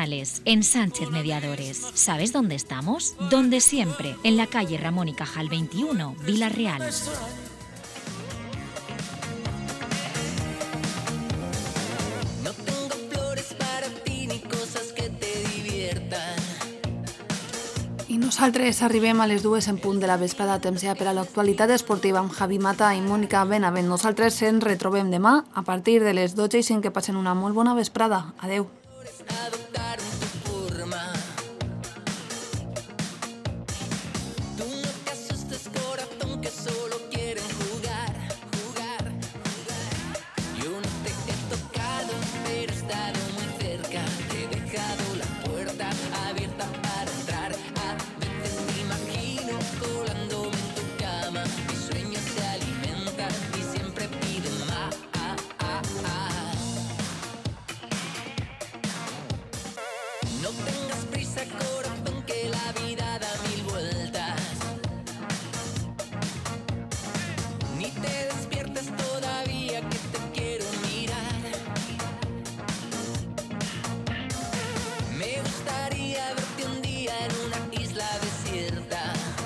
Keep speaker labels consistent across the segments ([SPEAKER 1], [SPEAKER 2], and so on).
[SPEAKER 1] Profesionales en Sánchez Mediadores. ¿Sabes dónde estamos? Donde siempre, en la calle Ramón y Cajal 21, Vila-real.
[SPEAKER 2] No tengo flores para ti ni cosas que te diviertan.
[SPEAKER 3] I nosaltres arribem a les 2 en punt de la vesprada, temps ja per a l'actualitat esportiva amb Javi Mata i Mònica Benavent. Nosaltres ens retrobem demà a partir de les 12:05. Que passen una molt bona vesprada. Adeu.
[SPEAKER 2] Adoptaron tu forma. Tú no te asustes, corazón, que solo quieren jugar, jugar, jugar. Yo no te he tocado, pero he estado muy cerca. Te he dejado la puerta abierta para entrar. A veces me imagino colándome en tu cama. Mis sueños se alimentan y siempre piden más. No tengas prisa, corazón, que la vida da mil vueltas. Ni te despiertes todavía, que te quiero mirar. Me gustaría verte un día en una isla desierta.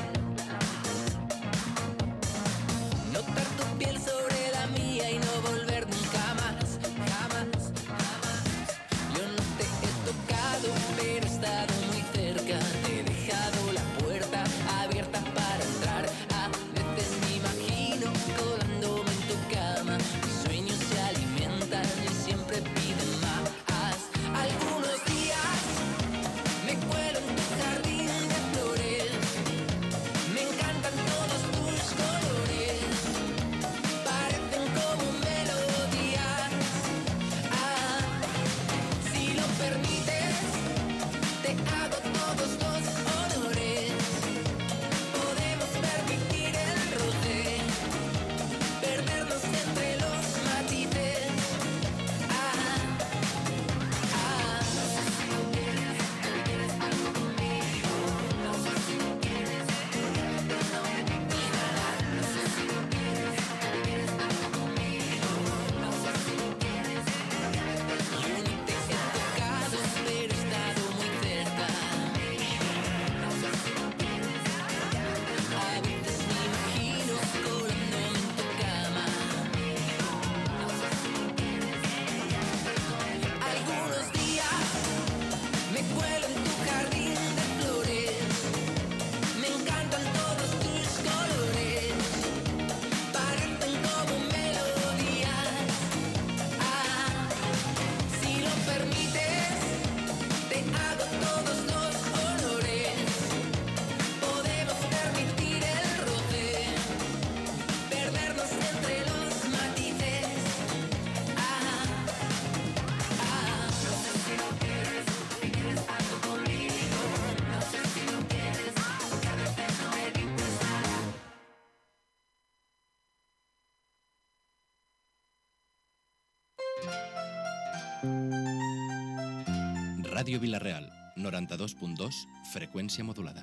[SPEAKER 2] Notar tu piel sobre la mía y no volver nunca más, jamás, jamás. Yo no te he tocado, pero he estado muy cerca. Te he dejado la puerta abierta para entrar. A veces me imagino colándome en tu cama. Mis sueños se alimentan y siempre piden más. Algunos días me cuelo en tu jardín de flores. Me encantan todos tus colores. Parecen como melodías. Si lo permites, te hago todos los honores. Podemos permitir el roce, perdernos entre los matices. No sé si lo quieres algo conmigo. No sé si lo quieres, pero no me digas. No sé si lo quieres algo conmigo. No sé si lo quieres, yo ni te he tocado, pero he estado muy cerca. No sé si lo quieres, a veces me imagino colándome en tu cama. No sé si lo quieres, algunos días me cuelo en tu jardín de flores. Me encantan todos tus colores. Parecen como melodías. Si lo permites, te hago todos los honores. Podemos permitir el roce, perdernos entre los matices. No sé si lo quieres algo conmigo. No sé si lo quieres, porque a veces no me dices nada.
[SPEAKER 4] Ràdio Vila-real, 92.2, freqüència modulada.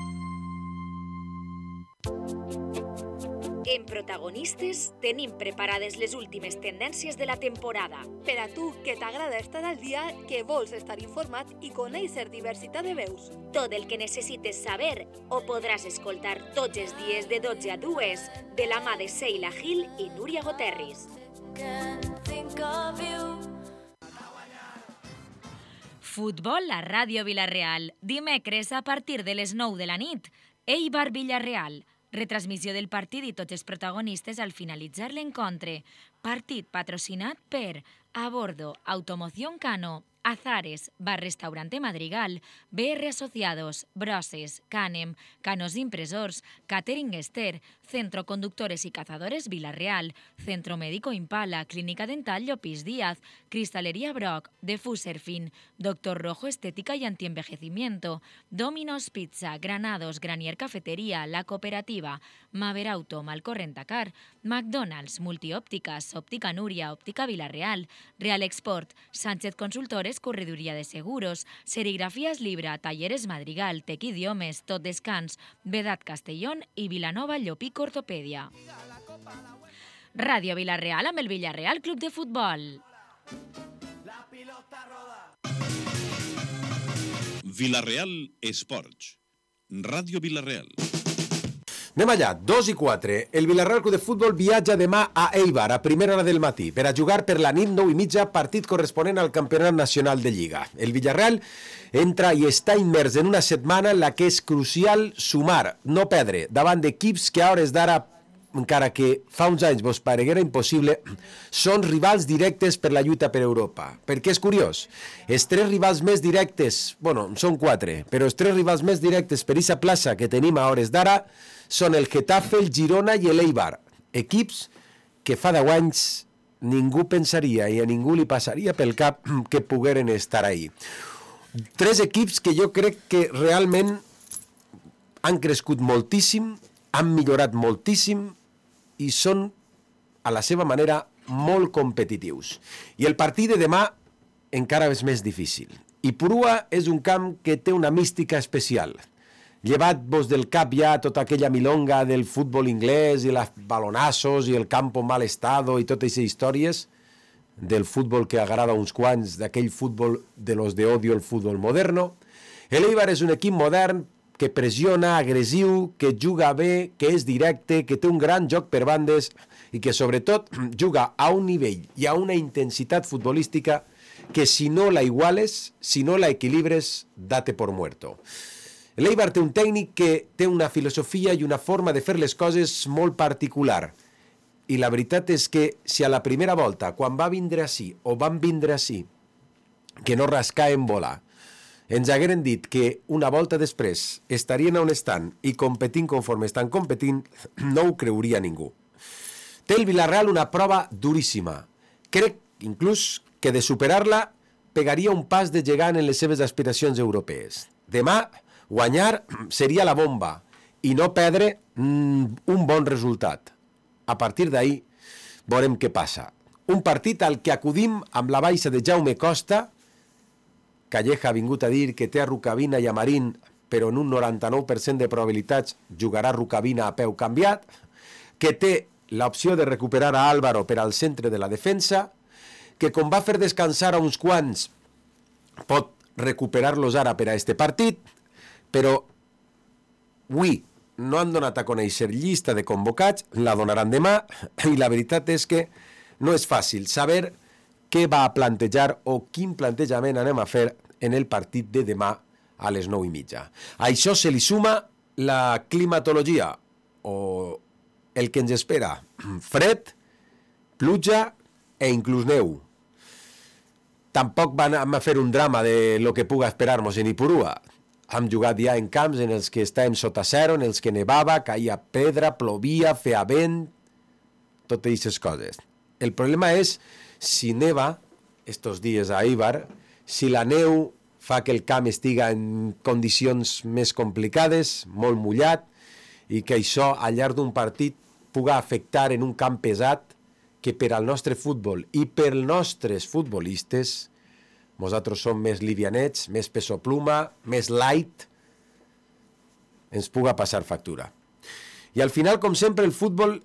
[SPEAKER 1] En Protagonistes tenim preparades les últimes tendències de la temporada.
[SPEAKER 5] Per a tu, que t'agrada estar al dia, que vols estar informat i conèixer diversitat de veus.
[SPEAKER 1] Tot el que necessites saber ho podràs escoltar tots els dies de 12 a 2 de la mà de Sheila Gil i Núria Goterris. Futbol a Ràdio Vila-real. Dimecres a partir de les 9 de la nit. Eibar Villarreal. Retransmissió del partit i tots els protagonistes al finalitzar l'encontre. Partit patrocinat per Abordo, Automoción Cano, Azares, Bar Restaurante Madrigal, BR Asociados, Broses, Canem, Canos Impresors, Catering Ester, Centro Conductores y Cazadores Vila-real, Centro Médico Impala, Clínica Dental Llopis Díaz, Cristalería Brock, Defuser Fin, Doctor Rojo Estética y Antienvejecimiento, Domino's Pizza, Granados, Granier Cafetería, La Cooperativa, Maverauto, Malcorrentacar, McDonald's, Multiópticas, Óptica Núria, Óptica Vila-real, Real Export, Sánchez Consultores, Correduría de Seguros, Serigrafías Libra, Talleres Madrigal, Tec Idiomes, Tot Descans, Vedat Castellón i Vilanova Llopic Ortopèdia. Ràdio Vila-real amb el Villarreal Club de Futbol. La pilota roda.
[SPEAKER 6] Vila-real Esports. Ràdio Vila-real.
[SPEAKER 7] Anem allà, 2:04. El Vila-real Club de Futbol viatja demà a Eibar a primera hora del matí per a jugar per la nit 9:30, partit corresponent al Campionat Nacional de Lliga. El Villarreal entra i està immers en una setmana en la que és crucial sumar, no perdre, davant d'equips que a hores d'ara, encara que fa uns anys vos pareguera impossible, són rivals directes per la lluita per Europa. Perquè és curiós, els tres rivals més directes, bueno, són 4, però els tres rivals més directes per aquesta plaça que tenim a hores d'ara són el Getafe, el Girona i l'Eibar. Equips que fa 10 anys ningú pensaria i a ningú li passaria pel cap que pogueren estar ahí. 3 equips que jo crec que realment han crescut moltíssim, han millorat moltíssim i són, a la seva manera, molt competitius. I el partit de demà encara és més difícil. Ipurua és un camp que té una mística especial. Llevat-vos del cap ja tota aquella milonga del futbol inglès i els balonassos i el campo mal estado i totes aquestes històries del futbol que agrada a uns quants, d'aquell futbol de los de odio, el futbol moderno. L'Eibar és un equip modern que pressiona, agressiu, que juga bé, que és directe, que té un gran joc per bandes i que sobretot juga a un nivell i a una intensitat futbolística que si no la iguales, si no la equilibres, date por muerto. L'Eibar té un tècnic que té una filosofia i una forma de fer les coses molt particular. I la veritat és que si a la primera volta, quan va vindre així, o van vindre així, que no rascaven volar, ens hagueren dit que una volta després estarien on estan i competint conforme estan competint, no ho creuria ningú. Té el Villarreal una prova duríssima. Crec, inclús, que de superar-la pegaria un pas de gegant en les seves aspiracions europees. Demà, guanyar seria la bomba i no perdre un bon resultat. A partir d'ahir veurem què passa. Un partit al que acudim amb la baixa de Jaume Costa. Calleja ha vingut a dir que té a Rukavina i a Marín, però en un 99% de probabilitats jugarà Rukavina a peu canviat, que té l'opció de recuperar a Álvaro per al centre de la defensa, que com va fer descansar a uns quants pot recuperar-los ara per a este partit, però avui no han donat a conèixer llista de convocats, la donaran demà, i la veritat és que no és fàcil saber què va a plantejar o quin plantejament anem a fer en el partit de demà a les 9:30. A això se li suma la climatologia, o el que ens espera, fred, pluja e inclús neu. Tampoc van a fer un drama de lo que puga esperar-nos en Ipurua. Hem jugat ja en camps en els que estàvem sota zero, en els que nevava, caia pedra, plovia, feia vent, totes aquestes coses. El problema és si neva estos dies a Eibar, si la neu fa que el camp estiga en condicions més complicades, molt mullat, i que això al llarg d'un partit puga afectar en un camp pesat que per al nostre futbol i per als nostres futbolistes, nosaltres som més livianets, més pesopluma, més light, ens puga passar factura. I al final, com sempre, el futbol,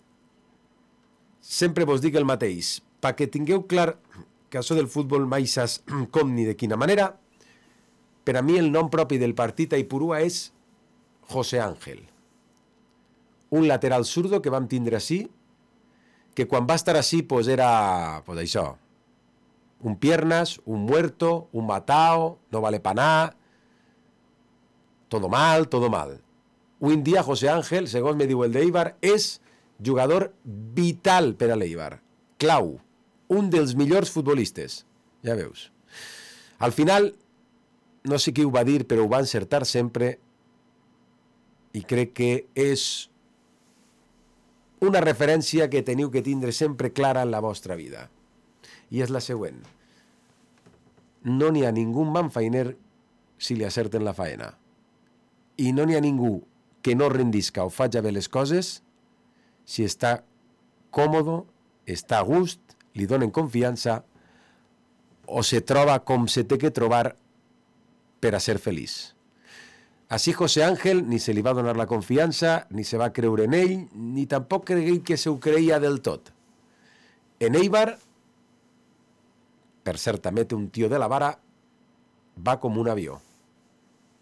[SPEAKER 7] sempre vos dic el mateix, perquè tingueu clar que això del futbol mai saps com ni de quina manera, per a mi el nom propi del partit a Ipurua és José Ángel. Un lateral zurdo que vam tindre així, que quan va estar així pues era pues això, un piernas, un muerto, un matao, no vale pa nada, todo mal, todo mal. Hoy en dia José Ángel, segons me diu el d'Eibar, és jugador vital per a l'Eibar, clau, un dels millors futbolistes, ja veus. Al final, no sé qui ho va dir, però ho va encertar sempre i crec que és una referència que teniu que tindre sempre clara en la vostra vida. I és la següent. No n'hi ha ningú manfainer si li acerten la faena. I no n'hi ha ningú que no rendisca o faci bé les coses si està còmodo, està a gust, li donen confiança o se troba com se té que trobar per a ser feliç. Així José Ángel ni se li va donar la confiança, ni se va creure en ell, ni tampoc cregué que se ho creia del tot. En Eibar, per cert, també té un tio de la vara, va com un avió.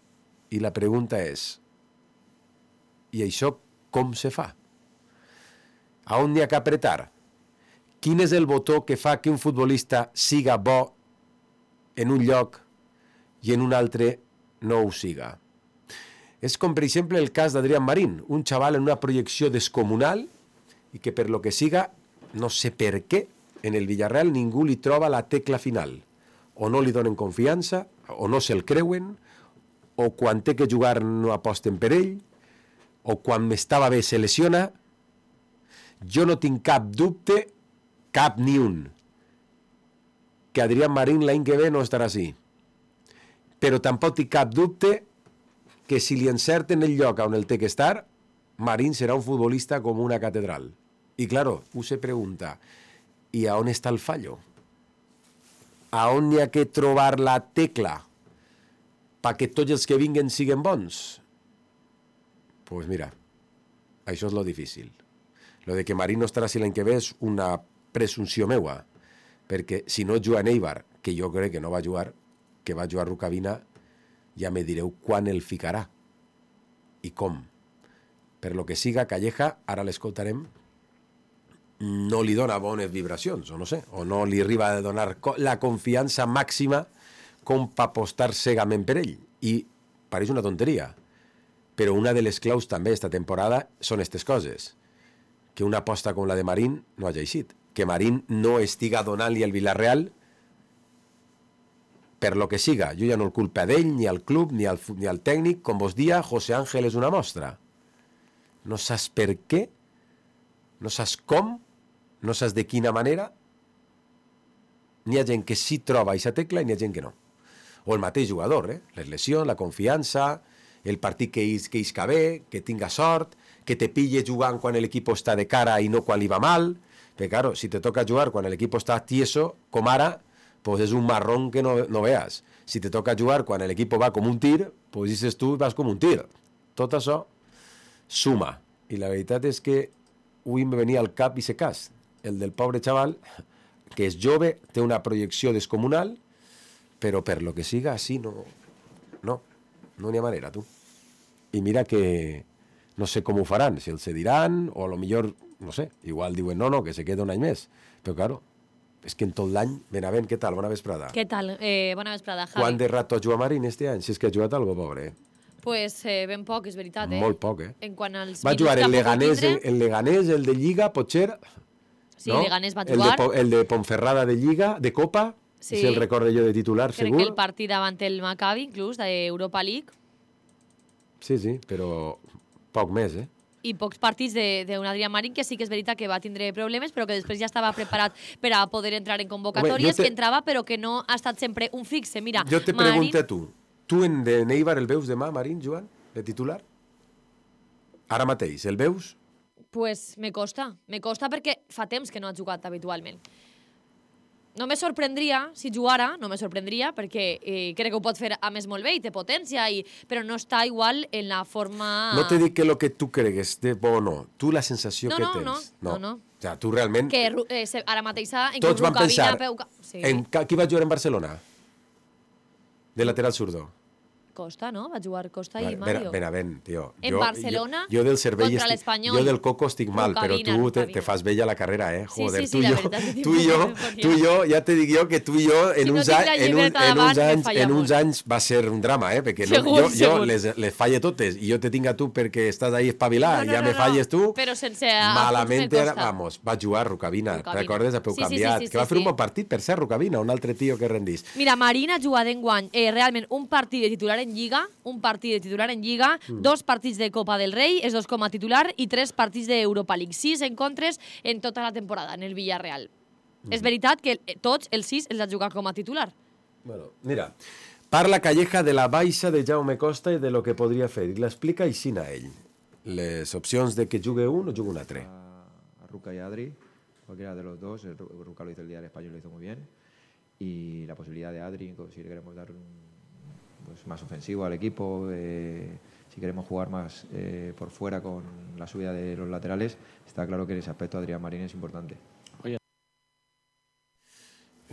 [SPEAKER 7] I la pregunta és, i això com se fa? A on n'hi ha que apretar? Quin és el botó que fa que un futbolista siga bo en un lloc i en un altre no ho siga? És com, per exemple, el cas d'Adrián Marín, un xaval en una projecció descomunal i que per lo que siga, no sé per què, en el Villarreal ningú li troba la tecla final. O no li donen confiança, o no se'l creuen, o quan té que jugar no aposten per ell, o quan m'estava bé se lesiona. Jo no tinc cap dubte, cap ni un, que Adrián Marín l'any que ve no estarà així. Però tampoc tinc cap dubte que si li encerten el lloc on el té que estar, Marín serà un futbolista com una catedral. I, claro, se pregunta, ¿y a on està el fallo? A on n'hi ha que trobar la tecla perquè tots els que vinguen siguin bons? Pues mira, això és lo difícil. Lo de que Marín no estarà si l'any que ve és una presumpció meua, perquè si no juga en Eibar, que jo crec que no va jugar, que va jugar Rukavina, ja me direu quan el ficarà i com. Per lo que siga, Calleja, ara l'escoltarem, no li dona bones vibracions, o no sé, o no li arriba a donar la confiança màxima com per apostar cegament per ell. I pareix una tonteria, però una de les claus també esta temporada són aquestes coses. Que una aposta com la de Marín no hagi eixit. Que Marín no estiga donant-li al Villarreal per lo que siga. Jo ja no el culpa d'ell, ni al club, ni al tècnic. Com vos dia, José Ángel és una mostra. No saps per què, no saps com, no saps de quina manera. N'hi ha gent que sí troba aquesta tecla i n'hi ha gent que no. O el mateix jugador, les lesions, la confiança, el partit que isca bé, que tinga sort, que te pille jugant quan l'equip està de cara i no quan li va mal. Perquè, claro, si te toca jugar quan l'equip està tieso, com ara, pues és un marrón que no veas. Si te toca jugar quan l'equip va com un tir, pues dices tu, vas com un tir. Tot això suma. I la veritat és que avui me venia al cap i se cas. El del pobre xaval, que és jove, té una projecció descomunal, però per lo que siga, així no n'hi ha manera, tu. I mira que no sé com ho faran, si els diran, o a lo millor, no sé, igual diuen no, que se queda un any més. Però, claro, és que en tot l'any, Benavent, què tal? Bona vesprada.
[SPEAKER 8] Què tal? Bona vesprada, Javi.
[SPEAKER 7] Quant de rato ha jugat Marín este any? Si és que ha jugat algo, pobre.
[SPEAKER 8] Pues ben poc, és veritat,
[SPEAKER 7] Molt poc,
[SPEAKER 8] En quant als
[SPEAKER 7] va jugar el Leganés, el de Lliga, potser.
[SPEAKER 8] Sí, el Leganés va jugar.
[SPEAKER 7] El de Ponferrada de Lliga, de Copa, si el recordo jo de titular, segur.
[SPEAKER 8] Crec que el partit davant el Maccabi, inclús, d'Europa League.
[SPEAKER 7] Sí, però poc més,
[SPEAKER 8] I pocs partits d'un Adrián Marín, que sí que és veritat que va tindre problemes, però que després ja estava preparat per a poder entrar en convocatòries, que entrava, però que no ha estat sempre un fixe. Mira,
[SPEAKER 7] jo te pregunto a tu en Eibar el veus demà, Marín, Joan, de titular? Ara mateix, el veus?
[SPEAKER 8] Pues me costa perquè fa temps que no ha jugat habitualment. No me sorprendria si jugara, perquè crec que ho pot fer a més molt bé i té potència, però no està igual en la forma...
[SPEAKER 7] No te dic que lo que tu cregues de bo o no, tu la sensació que tens.
[SPEAKER 8] No.
[SPEAKER 7] O sea, tu realment...
[SPEAKER 8] Que ara mateix...
[SPEAKER 7] Tots van pensar en qui va jugar en Barcelona? De lateral zurdo.
[SPEAKER 8] Costa, no? Va jugar Costa i Mario.
[SPEAKER 7] Benavent, tio.
[SPEAKER 8] En Barcelona,
[SPEAKER 7] jo del cervell
[SPEAKER 8] contra l'Espanyol.
[SPEAKER 7] Jo del coco estic mal, però tu te fas vella la carrera, Joder,
[SPEAKER 8] sí, la veritat.
[SPEAKER 7] Tu i jo, ja te dic jo que tu i jo en uns anys va ser un drama, perquè jo les falle totes i jo te tinc a tu perquè estàs ahí espavilat, ja me falles tu.
[SPEAKER 8] Però sense...
[SPEAKER 7] Malament, vamos, va jugar Rukavina, recordes? A peu canviat. Que va fer un bon partit, per ser Rukavina, un altre tio que rendís.
[SPEAKER 8] Mira, Marín ha jugat enguany realment un partit de titular en Lliga, 2 partits de Copa del Rei, és 2 com a titular, i 3 partits d'Europa League. 6 encontres en tota la temporada en el Villarreal. És veritat que tots els 6 els ha jugat com a titular.
[SPEAKER 7] Bueno, mira, parla Calleja de la baixa de Jaume Costa i de lo que podria fer, i l'explica aixina ell. Les opcions de que jugue un o jugue un altre.
[SPEAKER 9] A Ruca y Adri, cualquiera de los dos. Ruca lo hizo el día del Español, lo hizo muy bien. Y la posibilidad de Adri, si le queremos dar más ofensivo al equipo, si queremos jugar más por fuera con la subida de los laterales, está claro que en ese aspecto Adrián Marín es importante.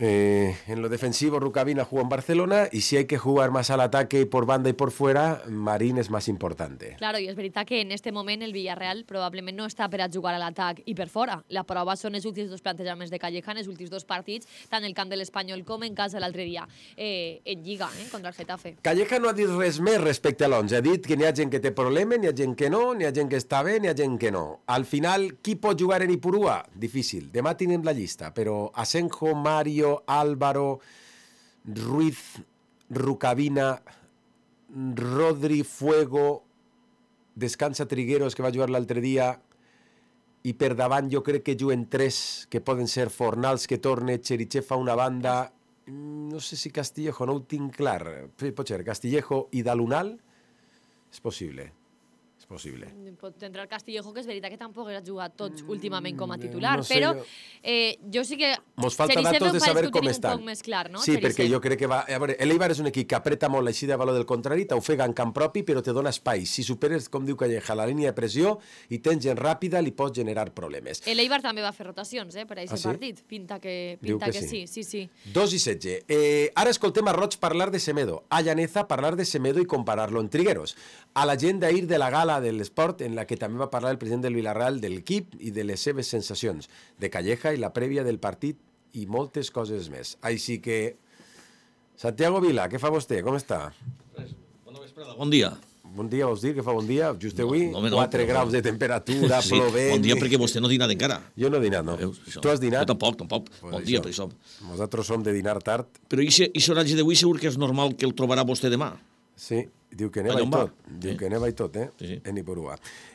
[SPEAKER 7] En lo defensivo, Rukavina jugó en Barcelona y si hay que jugar más al ataque por banda y por fuera, Marín és més importante.
[SPEAKER 8] Claro, i és veritat que en este moment el Villarreal probablement no està per a jugar a l'atac i per fora. La prova són els últims dos plantejaments de Calleja en els últims dos partits, tant el camp de l'Espanyol com en casa l'altre dia en Lliga, contra el Getafe.
[SPEAKER 7] Calleja no ha dit res més respecte a l'11. Ha dit que n'hi ha gent que té problemes, n'hi ha gent que no, n'hi ha gent que està bé, n'hi ha gent que no. Al final, qui pot jugar en Ipurúa? Difícil. Demà tenim la llista, però Asenjo, Mario, Álvaro, Ruiz, Rukavina, Rodri, Fuego, descansa Trigueros, que va jugar l'altre dia, i per davant jo crec que juguen tres, que poden ser Fornals, que torne, Cherichev a una banda, no sé si Castillejo, no ho tinc clar, pot ser Castillejo i Dalunal, és possible. Possible.
[SPEAKER 8] Pot entrar Castillejo, que és veritat que tampoc ha jugat tots últimament com a titular,
[SPEAKER 7] no sé,
[SPEAKER 8] però jo sí que...
[SPEAKER 7] Mos falta datos de saber com estan.
[SPEAKER 8] Un poc més clar, no?
[SPEAKER 7] Sí, perquè jo crec que va... A veure, l'Eibar és un equip que apreta molt l'eixida de valor del contrari, t'ofega en camp propi, però te dona espai. Si superes, com diu Calleja, la línia de pressió i tens gent ràpida, li pots generar problemes.
[SPEAKER 8] L'Eibar també va fer rotacions, per a aquest partit. Pinta que sí.
[SPEAKER 7] 2 i 16. Ara escoltem a Roig parlar de Semedo, a Llaneza parlar de Semedo i comparar-lo en Trigueros. A la gent d'ahir de la gala de l'esport, en la que també va parlar el president del Villarreal de l'equip i de les seves sensacions, de Calleja i la prèvia del partit i moltes coses més. Així que, Santiago Vila, què fa vostè? Com està?
[SPEAKER 10] Bona vesprada, bon dia.
[SPEAKER 7] Bon dia, vols dir que fa bon dia? Just avui,
[SPEAKER 10] no,
[SPEAKER 7] 4 graus de temperatura,
[SPEAKER 10] sí,
[SPEAKER 7] plovent...
[SPEAKER 10] Bon dia perquè vostè no ha dinat encara.
[SPEAKER 7] Jo no he dinat, no. Tu has dinat?
[SPEAKER 10] Jo tampoc. Pues bon dia, per això.
[SPEAKER 7] Nosaltres som de dinar tard.
[SPEAKER 10] Però aquest horari d'avui segur que és normal que el trobarà vostè demà.
[SPEAKER 7] Sí, diu que neva i tot. Diu que neva i tot,
[SPEAKER 10] Sí.
[SPEAKER 7] En Ipurúa.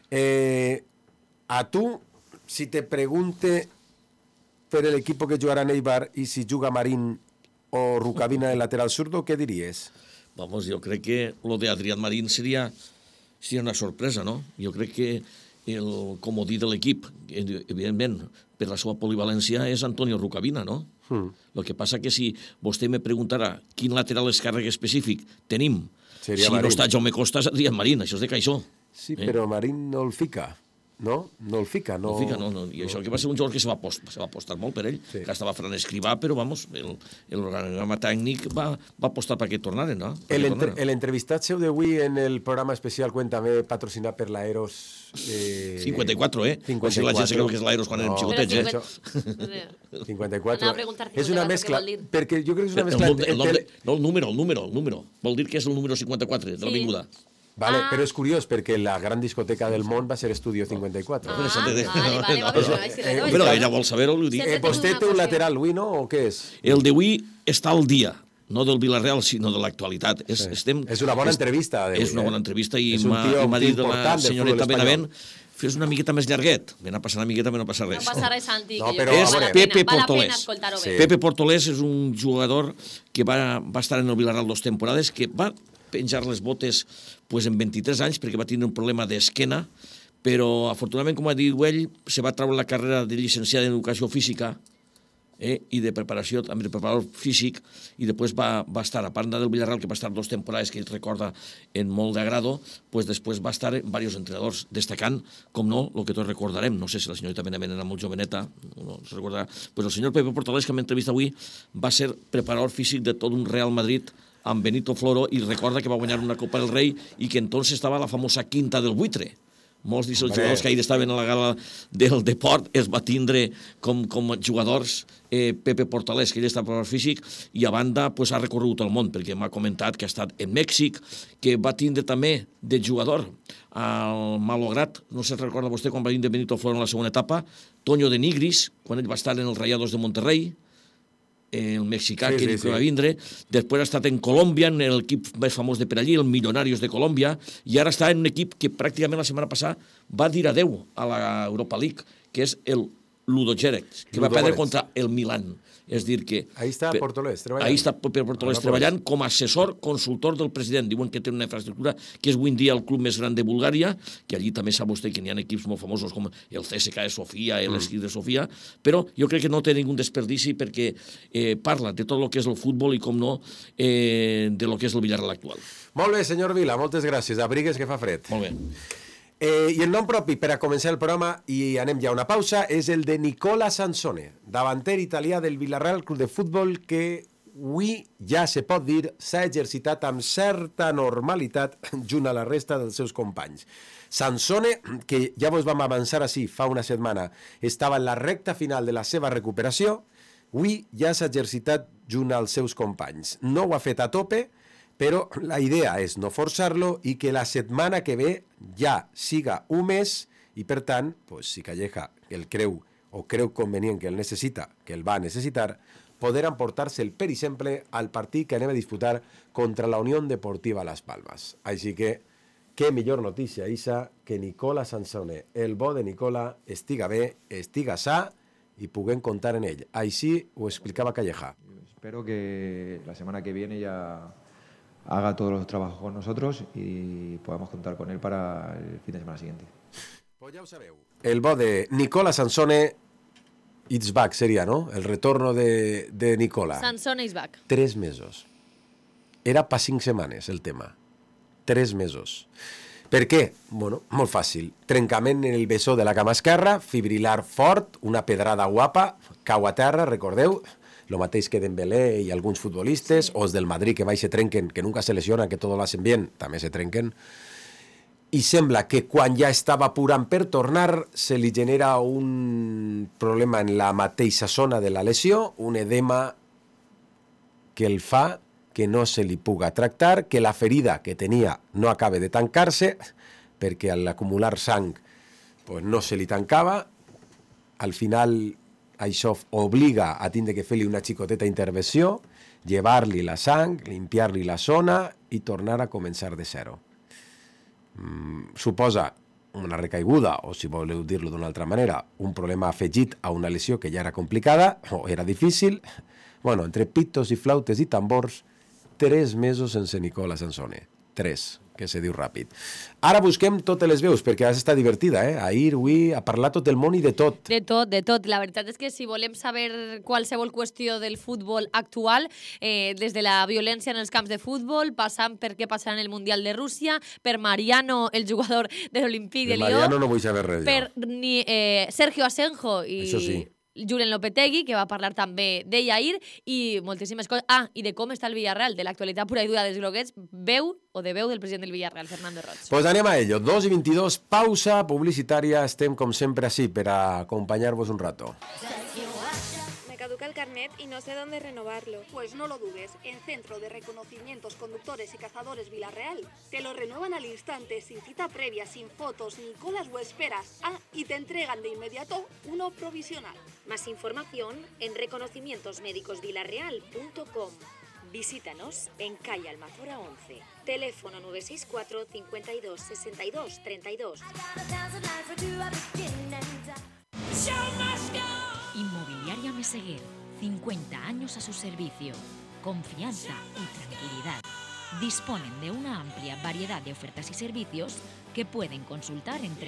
[SPEAKER 7] A tu, si te pregunte per el equipo que jugarà en Eibar i si juga Marín o Rukavina en lateral zurdo, què diries?
[SPEAKER 10] Vamos, jo crec que lo de Adrián Marín seria una sorpresa, no? Jo crec que el comodí de l'equip, evidentment, per la seva polivalència, és Antonio Rukavina, no? Lo que passa que si vostè me preguntara quin lateral esquerre específic tenim,
[SPEAKER 7] seria
[SPEAKER 10] si
[SPEAKER 7] Marín.
[SPEAKER 10] no està Jaume Costa, és Adrián Marín, això és de caixó.
[SPEAKER 7] Sí, però Marín no el fica. No? No el fica, no.
[SPEAKER 10] No el fica, no. I això que va ser un jugador que se va apostar molt per ell,
[SPEAKER 7] Sí.
[SPEAKER 10] que estava Fran Escrivà, però, vamos, l'organograma tècnic va apostar perquè tornaren, no?
[SPEAKER 7] L'entrevistat seu d'avui en el programa especial Cuéntame, patrocinat per l'Aeros...
[SPEAKER 10] 54,
[SPEAKER 7] 54.
[SPEAKER 10] Si la gent se creu que és l'Aeros quan érem xicotets,
[SPEAKER 7] 54.
[SPEAKER 8] Preguntar
[SPEAKER 7] És una mescla,
[SPEAKER 8] què vol dir.
[SPEAKER 7] perquè jo crec que és una mescla...
[SPEAKER 10] No, el número. Vol dir que és el número 54 de l'Avinguda.
[SPEAKER 7] Vale, però és curiós perquè la gran discoteca del món va ser Estudio 54.
[SPEAKER 10] Però ella vol saber-ho, li dic.
[SPEAKER 7] Vostè té un lateral avui, no? O què és?
[SPEAKER 10] El d'avui està al dia, no del Villarreal, sinó de l'actualitat. És
[SPEAKER 7] una bona entrevista.
[SPEAKER 10] És una bona entrevista i m'ha dit la senyoreta Benavent fes una miqueta més llarguet. Ben a passar una miqueta, però no passa res.
[SPEAKER 8] No passa res, Santi.
[SPEAKER 10] És Pepe Portolés.
[SPEAKER 8] Sí.
[SPEAKER 10] Pepe Portolés és un jugador que va estar en el Villarreal 2 temporades, que va penjar les botes pues, en 23 anys perquè va tenir un problema d'esquena, però afortunadament, com ha dit ell, se va treure la carrera de llicenciat en Educació Física i de preparació, també de preparador físic, i després va estar, a part del Villarreal, que va estar 2 temporades, que ell recorda en molt d'agrado, pues després va estar en diversos entrenadors, destacant, com no, el que tots recordarem, no sé si la senyorita Benavent era molt joveneta, no es recordarà, pues el senyor Pepe Portolés, que m'entrevista avui, va ser preparador físic de tot un Real Madrid amb Benito Floro, i recorda que va guanyar una Copa del Rei i que entonces estava la famosa Quinta del Buitre. Molts dels jugadors que ahir estaven a la gala del Deport es va tindre com jugadors Pepe Portolés, que ell està preparador físic, i a banda pues, ha recorregut el món, perquè m'ha comentat que ha estat en Mèxic, que va tindre també de jugador al malograt, no sé si recorda vostè quan va dir de Benito Floro en la segona etapa, Toño de Nigris, quan ell va estar en els Rayados de Monterrey, el mexicà que va vindre, després ha estat en Colòmbia, en l'equip més famós de per allí, el Millonarios de Colòmbia, i ara està en un equip que pràcticament la setmana passada va dir adeu a l'Europa League, que és el Ludogorets, que va perdre contra el Milan. És dir que...
[SPEAKER 7] Ahí està Portolés treballant.
[SPEAKER 10] Ahí està Portolés treballant com a assessor consultor del president. Diuen que té una infraestructura que és avui en dia el club més gran de Bulgària, que allí també sap vostè que n'hi ha equips molt famosos com el CSKA de Sofia, l'Esquí de Sofia, però jo crec que no té ningú desperdici perquè parla de tot el que és el futbol i, com no, de lo que és el Villarreal actual.
[SPEAKER 7] Molt bé, senyor Vila, moltes gràcies. Abrigues que fa fred.
[SPEAKER 10] Molt bé.
[SPEAKER 7] I el nom propi per a començar el programa, i anem ja a una pausa, és el de Nicola Sansone, davanter italià del Villarreal Club de Futbol, que avui ja se pot dir s'ha exercitat amb certa normalitat junt a la resta dels seus companys. Sansone, que ja vos vam avançar així fa una setmana, estava en la recta final de la seva recuperació, avui ja s'ha exercitat junt als seus companys. No ho ha fet a tope, però la idea és no forçar-lo i que la setmana que ve ja siga un mes i, per tant, si Calleja el creu o creu convenient que el necessita, que el va necessitar, poder emportar-se el per exemple al partit que anem a disputar contra la Unió Deportiva Las Palmas. Així que, què millor notícia, Isa, que Nicola Sansone, el bo de Nicola, estiga bé, estiga sa y puguem contar en ell. Així ho explicaba Calleja.
[SPEAKER 9] Espero que la semana que viene ya haga todos los trabajos con nosotros y podamos contar con él para el fin de semana siguiente.
[SPEAKER 7] Pues ja ho sabeu. El bo de Nicola Sansone, it's back seria, no? El retorno de Nicola.
[SPEAKER 8] Sansone is back.
[SPEAKER 7] 3 mesos. Era pa 5 setmanes el tema. 3 mesos. Per què? Bueno, molt fàcil. Trencament en el bessó de la cama esquerra, fibrilar fort, una pedrada guapa, cau a terra, recordeu? Lo mateix que Dembélé i alguns futbolistes, o els del Madrid que mai se trenquen, que nunca se lesionan, que todo lo hacen bien, també se trenquen. I sembla que quan ja estava apurant per tornar se li genera un problema en la mateixa zona de la lesió, un edema que el fa que no se li puga tractar, que la ferida que tenia no acabe de tancar-se, perquè al acumular sang no se li tancava. Al final això obliga a tindre que fer-li una xicoteta intervenció, llevar-li la sang, limpiar-li la zona i tornar a començar de zero. Suposa una recaiguda, o si voleu dir-lo d'una altra manera, un problema afegit a una lesió que ja era complicada o era difícil. Bueno, entre pitos i flautes i tambors, 3 mesos sense Nicola Sansone. 3, que se diu ràpid. Ara busquem totes les veus, perquè has estat divertida, Ahir, avui, a parlar tot el món i de tot.
[SPEAKER 8] De tot, de tot. La veritat és que si volem saber qualsevol qüestió del futbol actual, des de la violència en els camps de futbol, passant per què passarà en el Mundial de Rússia, per Mariano, el jugador de l'Olympique de Lió,
[SPEAKER 7] Mariano no vull saber res,
[SPEAKER 8] per Sergio Asenjo i
[SPEAKER 7] això sí.
[SPEAKER 8] Julen Lopetegui, que va parlar també d'ell ahir, i moltíssimes coses. I de com està el Villarreal, de l'actualitat pura i dura dels groguets, veu del president del Villarreal, Fernando Roig.
[SPEAKER 7] Pues anem a ello. 2:22, pausa publicitària. Estem, com sempre, així, per a acompanyar-vos un rato.
[SPEAKER 5] Me caduca el carnet y no sé dónde renovarlo. Pues no lo dudes, en Centro de Reconocimientos Conductores y Cazadores Villarreal te lo renuevan al instante, sin cita previa, sin fotos, ni colas o esperas. Y te entregan de inmediato uno provisional.
[SPEAKER 1] Más información en reconocimientosmédicosvillarreal.com. Visítanos en calle Almazora 11. Teléfono 964 52 62 32. Inmobiliaria Meseguer, 50 años a su servicio. Confianza y tranquilidad. Disponen de una amplia variedad de ofertas y servicios que pueden consultar en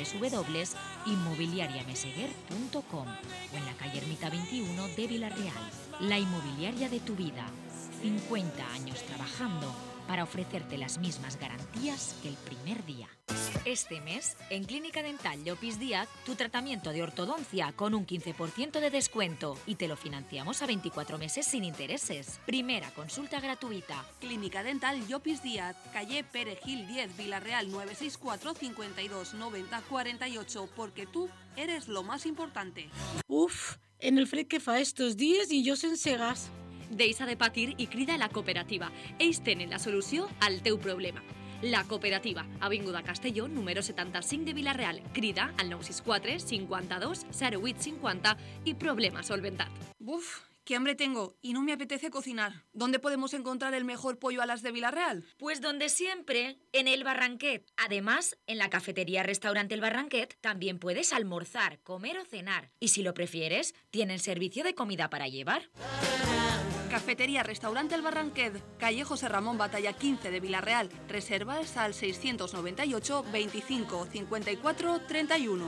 [SPEAKER 1] www.inmobiliariameseguer.com o en la calle Ermita 21 de Villarreal. La inmobiliaria de tu vida. 50 años trabajando para ofrecerte las mismas garantías que el primer día. Este mes, en Clínica Dental Llopis Díaz, tu tratamiento de ortodoncia con un 15% de descuento y te lo financiamos a 24 meses sin intereses. Primera consulta gratuita.
[SPEAKER 5] Clínica Dental Llopis Díaz, calle Perejil 10, Villarreal 964 52 90 48, porque tú eres lo más importante.
[SPEAKER 11] Uf, en el fred que fa estos días i jo sense gas.
[SPEAKER 12] Deixa de patir i crida a la cooperativa. Ells tenen la solució al teu problema. La cooperativa, Avinguda Castelló, número 75 de Villarreal. Crida al 964 52 08 50 y problema solventat.
[SPEAKER 5] Uf, qué hambre tengo y no me apetece cocinar. ¿Dónde podemos encontrar el mejor pollo a las de Villarreal?
[SPEAKER 1] Pues donde siempre, en el Barranquet. Además, en la cafetería Restaurante El Barranquet también puedes almorzar, comer o cenar. Y si lo prefieres, tienen servicio de comida para llevar.
[SPEAKER 5] Cafetería Restaurante El Barranquet, calle José Ramón Batalla 15 de Villarreal. Reservas al 698 25 54 31.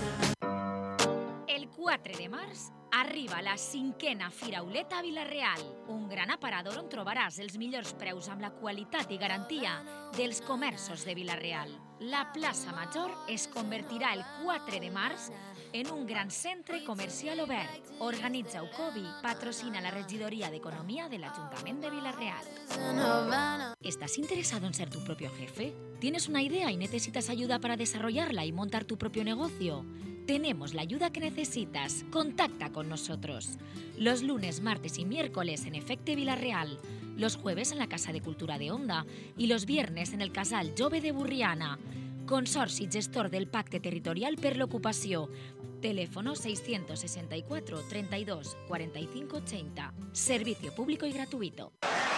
[SPEAKER 1] El 4 de març arriba la 5a Firauleta a Villarreal, un gran aparador on trobaràs els millors preus amb la qualitat i garantia dels comerços de Villarreal. la plaça Major es convertirà el 4 de març en un gran centre comercial obert. Organitza Ucovi, patrocina la regidoria d'Economia de l'Ajuntament de Vila-real. ¿Estás interesado en ser tu propio jefe? ¿Tienes una idea y necesitas ayuda para desarrollarla y montar tu propio negocio? Tenemos la ayuda que necesitas. Contacta con nosotros. Los lunes, martes y miércoles en Efecte Vila-real. Los jueves en la Casa de Cultura de Onda y los viernes en el Casal Jove de Burriana. Consorci gestor del Pacte Territorial per l'Ocupació. Teléfono 664 32 45 80. Servicio público y gratuito.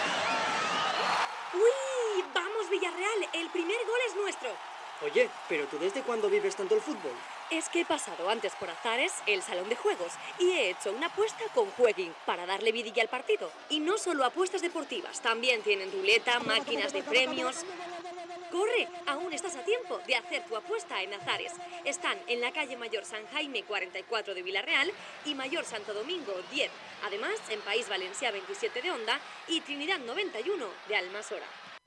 [SPEAKER 13] ¡Uy! ¡Vamos, Villarreal! El primer gol es nuestro.
[SPEAKER 14] Oye, ¿pero tú desde cuándo vives tanto el fútbol?
[SPEAKER 13] Es que he pasado antes por Azares, el salón de juegos, y he hecho una apuesta con Jueguin para darle vidilla al partido. Y no solo apuestas deportivas, también tienen ruleta, máquinas de premios. ¡Corre! Aún estás a tiempo de hacer tu apuesta en Azares. Están en la calle Mayor San Jaime 44 de Vila-real y Mayor Santo Domingo 10. Además, en País Valencià 27 de Onda y Trinidad 91 de Almasora.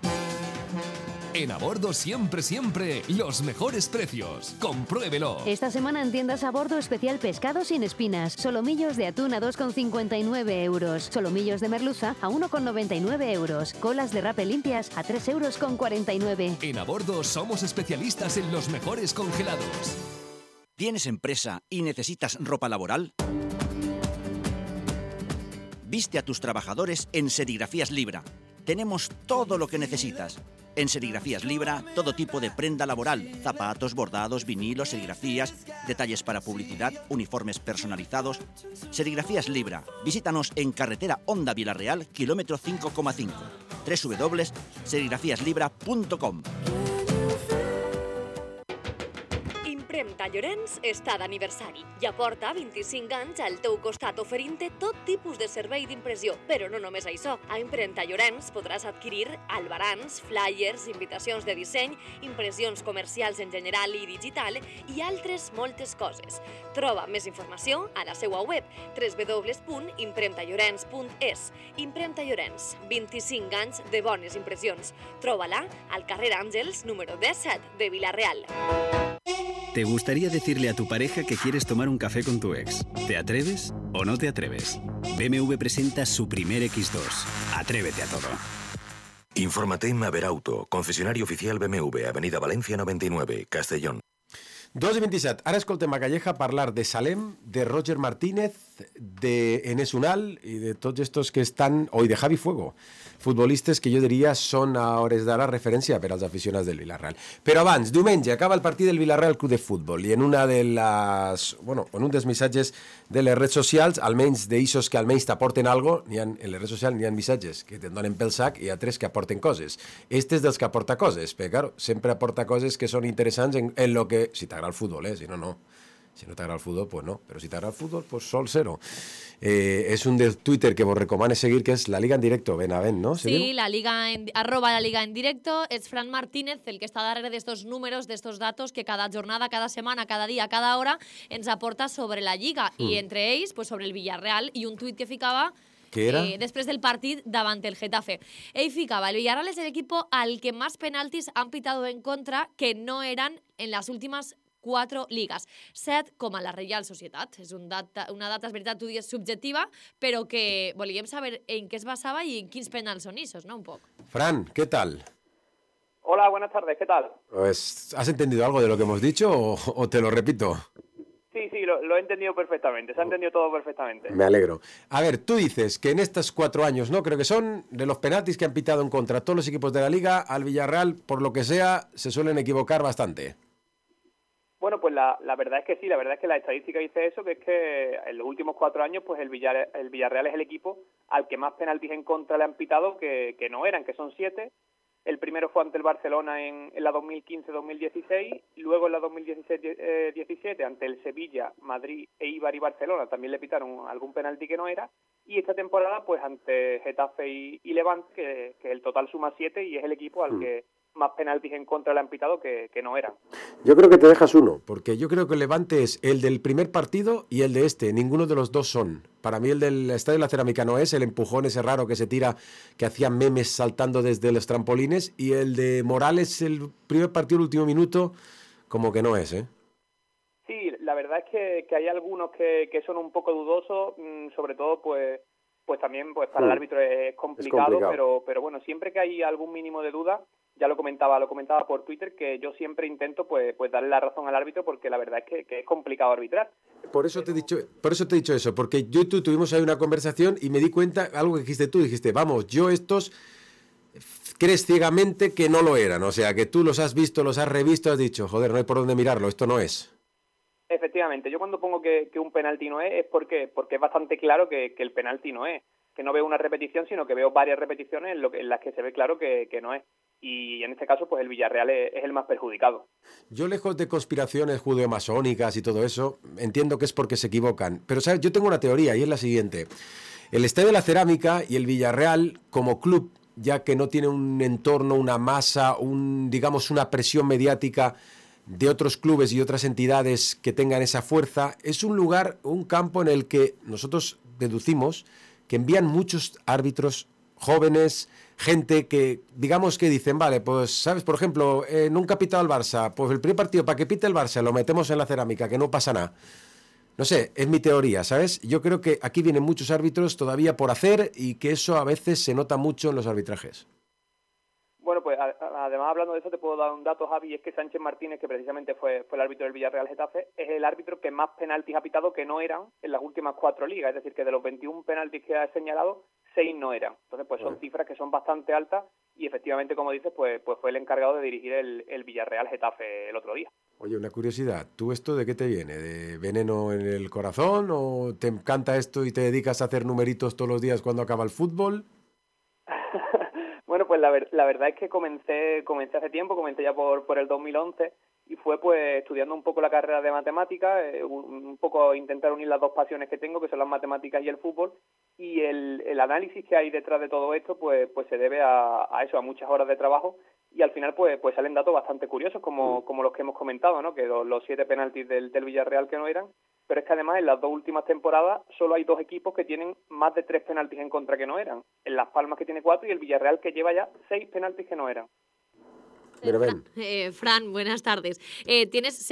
[SPEAKER 15] En A Bordo siempre, los mejores precios. Compruébelo.
[SPEAKER 16] Esta semana en tiendas A Bordo especial pescado sin espinas. Solomillos de atún a 2,59 euros. Solomillos de merluza a 1,99 euros. Colas de rape limpias a 3,49 euros.
[SPEAKER 15] En A Bordo somos especialistas en los mejores congelados.
[SPEAKER 17] ¿Tienes empresa y necesitas ropa laboral? Viste a tus trabajadores en Serigrafías Libra. Tenemos todo lo que necesitas. En Serigrafías Libra, todo tipo de prenda laboral, zapatos, bordados, vinilos, serigrafías, detalles para publicidad, uniformes personalizados. Serigrafías Libra. Visítanos en carretera Onda Vila-real, kilómetro 5,5. www.serigrafiaslibra.com.
[SPEAKER 13] Impremta Llorenç està d'aniversari i aporta 25 anys al teu costat oferint-te tot tipus de servei d'impressió. Però no només això. A Impremta Llorenç podràs adquirir albarans, flyers, invitacions de disseny, impressions comercials en general i digital i altres moltes coses. Troba més informació a la seva web www.impremtallorens.es. Impremta Llorenç, 25 anys de bones impressions. Troba-la al carrer Àngels, número 17 de Vila-real.
[SPEAKER 18] ¿Te gustaría decirle a tu pareja que quieres tomar un café con tu ex? ¿Te atreves o no te atreves? BMW presenta su primer X2. Atrévete a todo.
[SPEAKER 19] Infórmate en Maverauto, concesionario oficial BMW, Avenida Valencia 99, Castellón.
[SPEAKER 7] 2:27. Ara escoltem a Calleja parlar de Salem, de Roger Martínez, de Enes Unal i de tots estos que estan... i de Javi Fuego, futbolistes que jo diria són a hores d'ara referència per als aficionats del Villarreal. Però abans, diumenge, acaba el partit del Villarreal Club de Futbol i en una de les... en un dels missatges de les redes socials, almenys d'eixos que almenys t'aporten algo, en les redes socials n'hi ha missatges que te'n donen pel sac i altres que aporten coses. Este és dels que aporta coses, perquè, claro, sempre aporta coses que són interessants en lo que... Si t'agrada el fútbol, si no, no. Si no t'agrada el fútbol, pues no. Però si t'agrada el fútbol, pues sol cero. És un del Twitter que vos recomane seguir, que és La Liga en Directo, Benavent, ¿no?
[SPEAKER 8] Sí, la Liga arroba La Liga en Directo. Es Fran Martínez el que está darrere d'estos números, d'estos datos que cada jornada, cada setmana, cada dia, cada hora ens aporta sobre la Lliga. I entre ells, pues, sobre el Villarreal, i un tuit que ficava després del partit davant el Getafe. Ell ficava, el Villarreal es el equipo al que más penaltis han pitado en contra que no eran en las últimas 4 ligas. 7 com a la Reial Societat. És una data, és veritat, tu dius subjectiva, però que volíem saber en què es basava i en quins penals són esos, ¿no? Un poc.
[SPEAKER 7] Fran, ¿qué tal?
[SPEAKER 20] Hola, buenas tardes, ¿qué tal?
[SPEAKER 7] Pues, ¿has entendido algo de lo que hemos dicho o te lo repito?
[SPEAKER 20] Sí, lo he entendido perfectamente, se ha entendido todo perfectamente.
[SPEAKER 7] Me alegro. A ver, tú dices que en estos 4 años, ¿no? Creo que son de los penaltis que han pitado en contra todos los equipos de la Liga, al Villarreal, por lo que sea, se suelen equivocar bastante.
[SPEAKER 20] Bueno, pues la verdad es que sí, la verdad es que la estadística dice eso, que es que en los últimos 4 años pues el Villarreal es el equipo al que más penaltis en contra le han pitado que no eran, que son 7. El primero fue ante el Barcelona en la 2015-2016, luego en la 2016-17 ante el Sevilla, Madrid, Eibar y Barcelona también le pitaron algún penalti que no era, y esta temporada pues ante Getafe y Levante, que el total suma 7 y es el equipo al que más penaltis en contra le han pitado que no eran.
[SPEAKER 7] Yo creo que te dejas uno, porque yo creo que el Levante es el del primer partido y el de este. Ninguno de los dos son. Para mí el del Estadio de la Cerámica no es, el empujón ese raro que se tira, que hacían memes saltando desde los trampolines, y el de Morales, el primer partido, el último minuto, como que no es, ¿eh?
[SPEAKER 20] Sí, la verdad es que hay algunos que son un poco dudosos, sobre todo pues también pues para el árbitro es complicado. Pero bueno, siempre que hay algún mínimo de duda, ya lo comentaba por Twitter, que yo siempre intento pues darle la razón al árbitro, porque la verdad es que es complicado arbitrar.
[SPEAKER 7] Por eso te he dicho eso, porque yo y tú tuvimos ahí una conversación y me di cuenta, algo que dijiste, vamos, yo estos crees ciegamente que no lo eran, o sea, que tú los has visto, los has revisto, has dicho, joder, no hay por dónde mirarlo, esto no es.
[SPEAKER 20] Efectivamente, yo cuando pongo que un penalti no es porque es bastante claro que el penalti no es, que no veo una repetición, sino que veo varias repeticiones en las que se ve claro que no es. Y en este caso, pues el Villarreal es el más perjudicado.
[SPEAKER 7] Yo, lejos de conspiraciones judeomasónicas y todo eso, entiendo que es porque se equivocan. Pero, ¿sabes? Yo tengo una teoría y es la siguiente. El Estadio de la Cerámica y el Villarreal, como club, ya que no tiene un entorno, una masa, digamos una presión mediática de otros clubes y otras entidades que tengan esa fuerza, es un lugar, un campo en el que nosotros deducimos que envían muchos árbitros jóvenes, gente que, digamos que dicen, vale, pues, ¿sabes? Por ejemplo, nunca ha pitado el Barça, pues el primer partido, para que pite el Barça, lo metemos en la Cerámica, que no pasa nada. No sé, es mi teoría, ¿sabes? Yo creo que aquí vienen muchos árbitros todavía por hacer y que eso a veces se nota mucho en los arbitrajes.
[SPEAKER 20] Bueno, pues además, hablando de eso, te puedo dar un dato, Javi, y es que Sánchez Martínez, que precisamente fue el árbitro del Villarreal Getafe, es el árbitro que más penaltis ha pitado que no eran en las últimas 4 ligas, es decir, que de los 21 penaltis que ha señalado, 6 no eran. Entonces, pues son cifras que son bastante altas y efectivamente, como dices, pues fue el encargado de dirigir el Villarreal Getafe el otro día.
[SPEAKER 7] Oye, una curiosidad, ¿tú esto de qué te viene? ¿De veneno en el corazón o te encanta esto y te dedicas a hacer numeritos todos los días cuando acaba el fútbol?
[SPEAKER 20] Bueno, pues la verdad es que comencé hace tiempo, comencé ya por el 2011 y fue pues estudiando un poco la carrera de matemáticas, un poco intentar unir las dos pasiones que tengo, que son las matemáticas y el fútbol, y el análisis que hay detrás de todo esto pues se debe a eso, a muchas horas de trabajo, y al final pues salen datos bastante curiosos como los que hemos comentado, ¿no? Que los 7 penaltis del Villarreal que no eran, pero es que además en las 2 últimas temporadas solo hay 2 equipos que tienen más de 3 penaltis en contra que no eran. En Las Palmas, que tiene 4, y el Villarreal, que lleva ya 6 penaltis que no eran.
[SPEAKER 8] Fran, buenas tardes. Tienes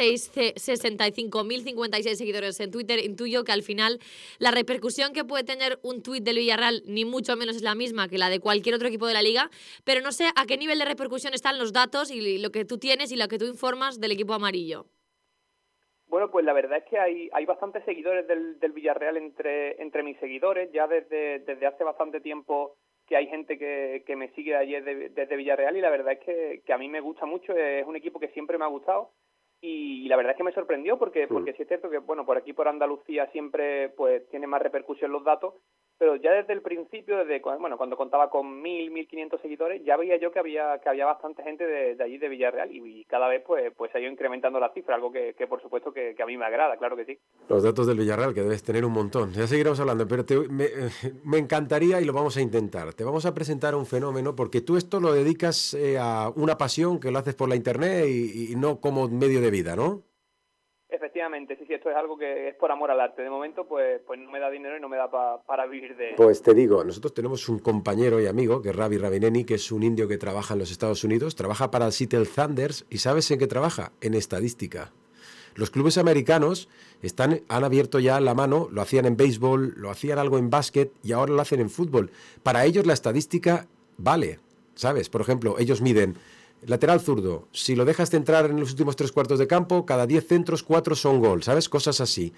[SPEAKER 8] 65.056 seguidores en Twitter. Intuyo que al final la repercusión que puede tener un tuit del Villarreal ni mucho menos es la misma que la de cualquier otro equipo de la Liga, pero no sé a qué nivel de repercusión están los datos y lo que tú tienes y lo que tú informas del equipo amarillo.
[SPEAKER 20] Bueno, pues la verdad es que hay bastantes seguidores del Villarreal entre mis seguidores, ya desde hace bastante tiempo que hay gente que me sigue desde Villarreal, y la verdad es que a mí me gusta mucho, es un equipo que siempre me ha gustado y la verdad es que me sorprendió porque sí es cierto que, bueno, por aquí por Andalucía siempre pues tiene más repercusión los datos, pero ya desde el principio, cuando contaba con 1.500 seguidores, ya veía yo que había bastante gente de allí de Villarreal y cada vez pues se ha ido incrementando la cifra, algo que por supuesto que a mí me agrada, claro que sí.
[SPEAKER 7] Los datos del Villarreal, que debes tener un montón. Ya seguiremos hablando, pero me encantaría y lo vamos a intentar. Te vamos a presentar un fenómeno porque tú esto lo dedicas a una pasión que lo haces por la internet y no como medio de vida, ¿no?
[SPEAKER 20] Efectivamente, sí, esto es algo que es por amor al arte. De momento, pues no me da dinero y no me da para vivir de ello.
[SPEAKER 7] Pues te digo, nosotros tenemos un compañero y amigo, que es Ravi Ravineni, que es un indio que trabaja en los Estados Unidos, trabaja para el Seattle Thunders, y ¿sabes en qué trabaja? En estadística. Los clubes americanos han abierto ya la mano, lo hacían en béisbol, lo hacían algo en básquet y ahora lo hacen en fútbol. Para ellos la estadística vale, ¿sabes? Por ejemplo, ellos miden lateral zurdo, si lo dejas de entrar en los últimos 3 cuartos de campo, cada 10 centros, 4 son gol, ¿sabes? Cosas así.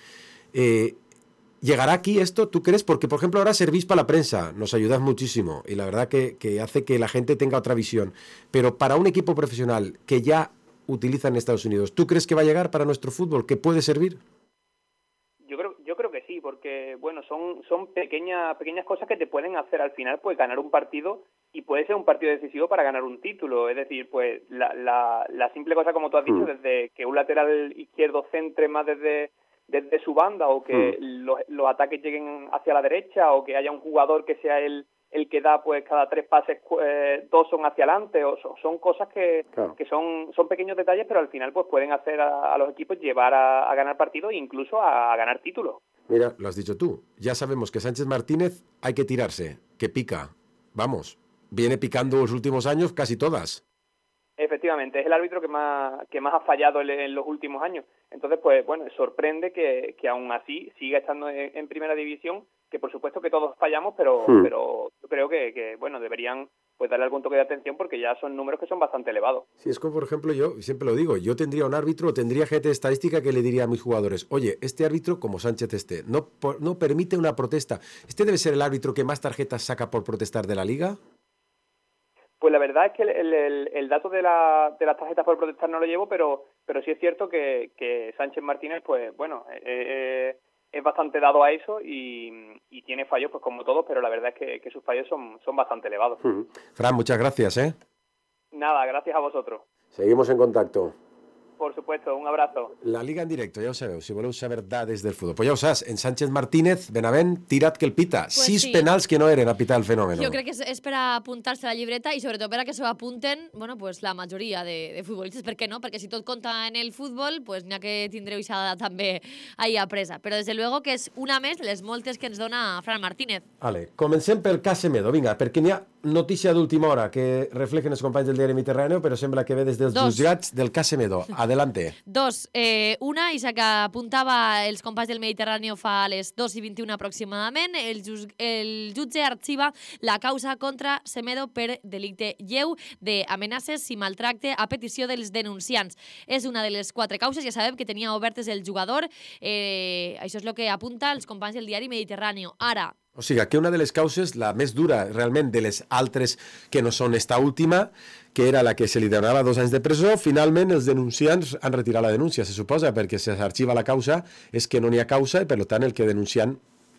[SPEAKER 7] ¿Llegará aquí esto, tú crees? Porque, por ejemplo, ahora servís para la prensa, nos ayudas muchísimo y la verdad que hace que la gente tenga otra visión. Pero para un equipo profesional que ya utiliza en Estados Unidos, ¿tú crees que va a llegar para nuestro fútbol? ¿Que puede servir?
[SPEAKER 20] Yo creo que sí, porque bueno, son pequeñas cosas que te pueden hacer al final pues ganar un partido, y puede ser un partido decisivo para ganar un título. Es decir, pues la simple cosa, como tú has dicho, desde que un lateral izquierdo centre más desde su banda, o que los ataques lleguen hacia la derecha, o que haya un jugador que sea el el que da pues cada 3 pases 2 son hacia adelante, o son cosas que son pequeños detalles, pero al final pues pueden hacer a los equipos llevar a ganar partidos e incluso a ganar títulos.
[SPEAKER 7] Mira, lo has dicho tú, ya sabemos que Sánchez Martínez hay que tirarse, que pica, vamos, viene picando los últimos años casi todas.
[SPEAKER 20] Efectivamente, es el árbitro que más ha fallado en los últimos años. Entonces, pues bueno, sorprende que aún así siga estando en primera división, que por supuesto que todos fallamos, pero yo creo que bueno, deberían pues darle algún toque de atención porque ya son números que son bastante elevados.
[SPEAKER 7] Sí, es como por ejemplo yo siempre lo digo, yo tendría un árbitro o tendría gente de estadística que le diría a mis jugadores, oye, este árbitro como Sánchez no permite una protesta. ¿Este debe ser el árbitro que más tarjetas saca por protestar de la liga?
[SPEAKER 20] Pues la verdad es que el dato de las tarjetas por protestar no lo llevo, pero sí es cierto que Sánchez Martínez, pues bueno, es bastante dado a eso y tiene fallos, pues como todos, pero la verdad es que sus fallos son bastante elevados.
[SPEAKER 7] Fran, muchas gracias, ¿eh?
[SPEAKER 20] Nada, gracias a vosotros.
[SPEAKER 7] Seguimos en contacto.
[SPEAKER 20] Por supuesto, un abrazo.
[SPEAKER 7] La Liga en directo, ja ho sabeu, si voleu saber dades del futbol. Pues ja ho saps, en Sánchez Martínez, Benavent, tirat que el pita.
[SPEAKER 8] Pues
[SPEAKER 7] 6
[SPEAKER 8] sí.
[SPEAKER 7] penals que no eren a pitar el fenómeno.
[SPEAKER 8] Jo crec que és per a apuntar-se a la llibreta i sobretot per a que s'ho apunten bueno, pues, la majoria de futbolistes. Per què no? Perquè si tot compta en el futbol, pues, n'hi ha que tindreu aquesta també ahí apresa. Però, des de luego, que és una més de les moltes que ens dona Fran Martínez.
[SPEAKER 7] Vale, comencem pel cas Semedo, vinga, perquè n'hi ha notícia d'última hora que reflejen els companys del diari Mediterráneo, però sembla que ve des dels jutjats del cas Semedo. Adelante.
[SPEAKER 8] Una, i que apuntava els companys del Mediterrani fa a les 2:21 aproximadament, el jutge arxiva la causa contra Semedo per delicte lleu d'amenaces i maltracte a petició dels denunciants. És una de les 4 causes, ja sabem que tenia obertes el jugador, això és el que apunta els companys del diari Mediterrani. Ara,
[SPEAKER 7] O sigui, que una de les causes, la més dura realment de les altres que no són esta última, que era la que se li donava 2 anys de presó, finalment els denunciants han retirat la denúncia, se suposa, perquè si s'arxiva la causa és que no n'hi ha causa i per tant el que denunciant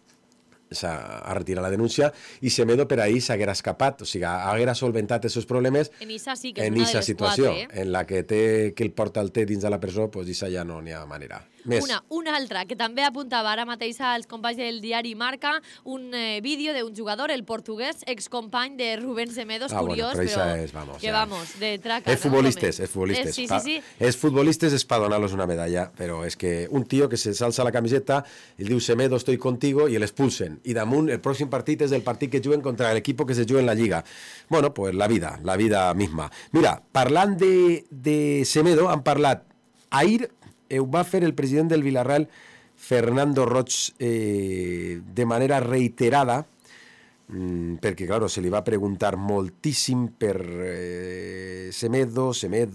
[SPEAKER 7] ha retirat la denúncia i Semedo per ahir s'haguera escapat, o sigui, haguera solventat els seus problemes
[SPEAKER 8] en Issa sí que és
[SPEAKER 7] en
[SPEAKER 8] una de
[SPEAKER 7] aquesta
[SPEAKER 8] les
[SPEAKER 7] situació,
[SPEAKER 8] 4,
[SPEAKER 7] en la que té que el porta el té dins de la presó, doncs Issa ja no n'hi ha manera. Més.
[SPEAKER 8] Una altra, que també apuntava ara mateix als companys del diari Marca, un vídeo d'un jugador, el portuguès, excompany de Rubén Semedo, curiós,
[SPEAKER 7] bueno,
[SPEAKER 8] però
[SPEAKER 7] és, vamos,
[SPEAKER 8] que
[SPEAKER 7] ja.
[SPEAKER 8] vamos, de traca.
[SPEAKER 7] És futbolistes, és futbolistes.
[SPEAKER 8] Sí.
[SPEAKER 7] És futbolistes és para donar-los una medalla, però és que un tio que se salsa la camiseta, ell diu Semedo, estoy contigo, i l'expulsen. I damunt, el pròxim partit és el partit que juguen contra l'equip que se juga en la Lliga. Bueno, pues la vida misma. Mira, parlant de Semedo, han parlat ahir, ho va fer el president del Villarreal, Fernando Roig, de manera reiterada, perquè, claro, se li va preguntar moltíssim per Semedo,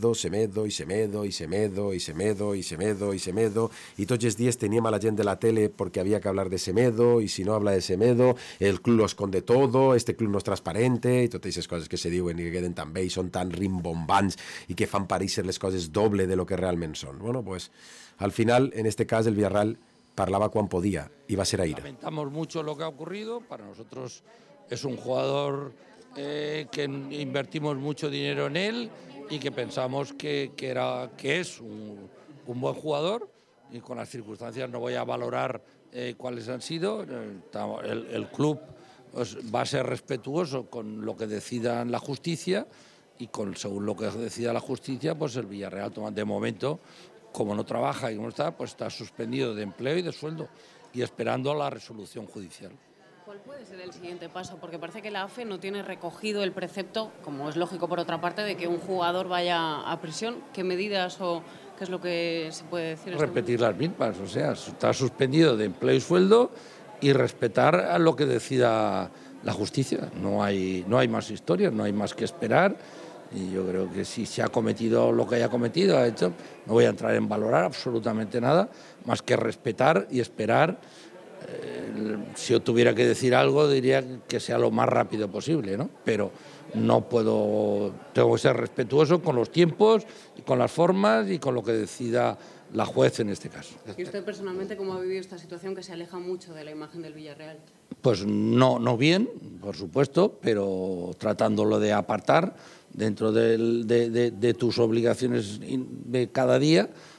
[SPEAKER 7] i tots els dies teníem a la gent de la tele perquè havia que hablar de Semedo, i si no habla de Semedo, el club lo esconde todo, este club no és transparente, i totes aquestes coses que se diuen i que queden tan bé i són tan rimbombants i que fan pareixer les coses doble de lo que realment són. Bueno, pues, al final, en este cas, el Villarreal parlava quan podia, i va ser ahir.
[SPEAKER 21] Lamentamos mucho lo que ha ocurrido, para nosotros es un jugador que invertimos mucho dinero en él y que pensamos que es un buen jugador, y con las circunstancias no voy a valorar cuáles han sido. El club pues, va a ser respetuoso con lo que decida la justicia y según lo que decida la justicia, pues el Villarreal toma de momento, como no trabaja y como está, pues está suspendido de empleo y de sueldo y esperando la resolución judicial.
[SPEAKER 22] ¿Cuál puede ser el siguiente paso? Porque parece que la AFE no tiene recogido el precepto, como es lógico por otra parte, de que un jugador vaya a prisión. ¿Qué medidas o qué es lo que se puede decir?
[SPEAKER 21] Repetir las mismas, o sea, está suspendido de empleo y sueldo y respetar a lo que decida la justicia. No hay más historias, no hay más que esperar. Y yo creo que si se ha cometido lo que haya cometido, ha hecho, no voy a entrar en valorar absolutamente nada, más que respetar y esperar. Si yo tuviera que decir algo, diría que sea lo más rápido posible, ¿no? Pero tengo que ser respetuoso con los tiempos, y con las formas y con lo que decida la juez en este caso.
[SPEAKER 22] ¿Y usted personalmente cómo ha vivido esta situación que se aleja mucho de la imagen del Villarreal?
[SPEAKER 21] Pues no bien, por supuesto, pero tratándolo de apartar dentro de tus obligaciones de cada día,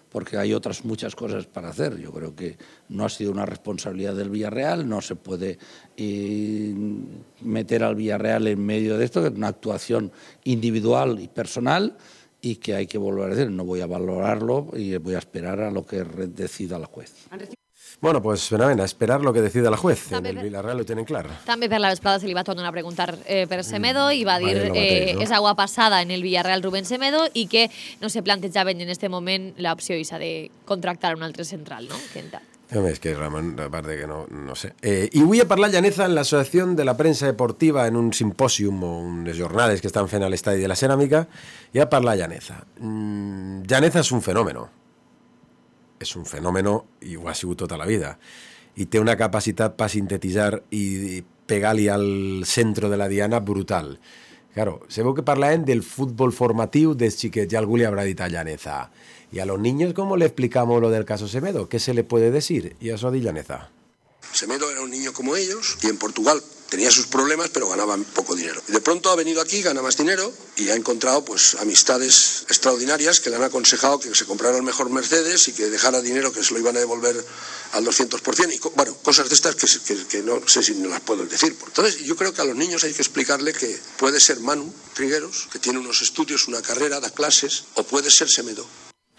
[SPEAKER 21] porque hay otras muchas cosas para hacer. Yo creo que no ha sido una responsabilidad del Villarreal, no se puede meter al Villarreal en medio de esto, que es una actuación individual y personal, y que hay que volver a decir. No voy a valorarlo y voy a esperar a lo que decida la juez.
[SPEAKER 7] Bueno, pues a esperar lo que decida la juez. En el Villarreal ho tenen clar.
[SPEAKER 8] També per la vesprada se li va tornar a preguntar per Semedo i va dir és agua passada en el Villarreal Rubén Semedo i que no se plantejaven en este moment l'opció de contractar un altre central, no?
[SPEAKER 7] Home, és que Ramon, a part de que no sé. I avui ha parlat Llaneza en l'Associació de la Premsa Deportiva en un simpòsium o unes jornades que estan fent a l'Estadi de la Ceràmica i ha parlat Llaneza. Llaneza és un fenòmeno. És un fenòmeno i ho ha sigut tota la vida. I té una capacitat per sintetitzar i pegar-li al centre de la diana brutal. Claro, se veu que parlàvem del futbol formatiu dels xiquets, ja algú li haurà dit a Llaneza. ¿Y a los niños cómo le explicamos lo del caso Semedo? ¿Qué se le puede decir? Y eso di Llaneza.
[SPEAKER 2] Semedo era un niño como ellos y en Portugal tenía sus problemas, pero ganaba poco dinero. Y de pronto ha venido aquí, gana más dinero y ha encontrado pues amistades extraordinarias que le han aconsejado que se comprara el mejor Mercedes y que dejara dinero que se lo iban a devolver al 200%. Y bueno, cosas de estas que no sé si no las puedo decir. Entonces yo creo que a los niños hay que explicarle que puede ser Manu Trigueros, que tiene unos estudios, una carrera, da clases, o puede ser Semedo.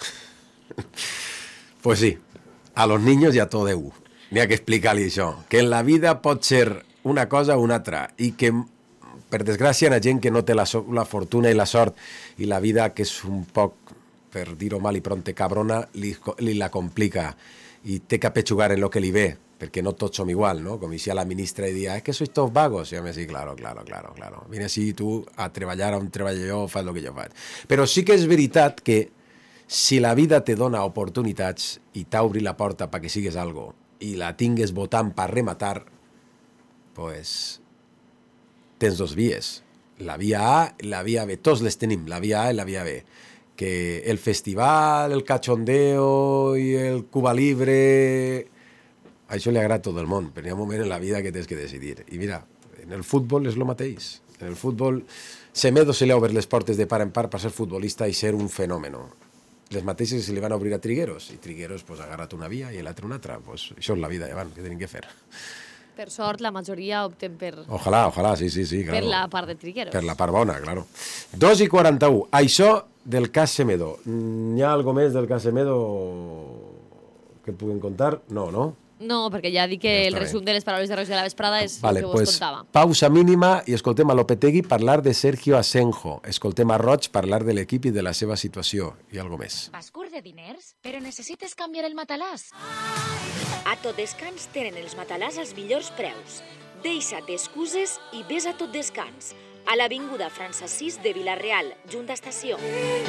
[SPEAKER 7] Pues sí, a los niños i a tot Déu. N'hi ha que explicar-li això, que en la vida pot ser una cosa o una altra, i que, per desgràcia, hi ha gent que no té la fortuna i la sort, i la vida, que és un poc, per dir-ho mal i pronte, cabrona, li la complica, i té que apetxugar en lo que li ve, perquè no tots som igual, ¿no? Com si a la ministra i dia, es que sois tots vagos. I a mi sí, claro. Vine així tu a treballar on treballo jo, fas el que jo faig. Però sí que és veritat que si la vida te dona oportunitats i t'obri la porta perquè sigues algo i la tingues votant per rematar, pues tens dos vies, la via A i la via B. Tots les tenim, la via A i la via B. Que el festival, el cachondeo i el Cuba Libre, això li agrada a tot el món, però hi ha un moment en la vida que tens que decidir. I mira, en el futbol és el mateix. En el futbol, Semedo se li ha obert les portes de par en part per ser futbolista i ser un fenòmeno. Les mateixes se li van obrir a Trigueros, i Trigueros pues, ha agarrat una via i l'altra una altra. Pues, això és la vida, Evan, què tenim que fer?
[SPEAKER 8] Per sort, la majoria opten per...
[SPEAKER 7] Ojalà, sí, claro.
[SPEAKER 8] Per la part de Trigueros.
[SPEAKER 7] Per la part bona, claro. 2:41. Això del cas Semedo. Hi ha algo més del cas Semedo que et puguin contar? No?
[SPEAKER 8] No, perquè ja dic que el resum de les paraules de Roig de la vesprada és el que vos contava.
[SPEAKER 7] Pausa mínima i escoltem a Lopetegui parlar de Sergio Asenjo. Escoltem a Roig parlar de l'equip i de la seva situació i algo més.
[SPEAKER 1] Vas curt de diners? Però necessites canviar el matalàs? A Tot Descans tenen els matalàs als millors preus. Deixa't excuses i ves a Tot Descans. A l'avinguda Francesís de Vila-real, junt a estació.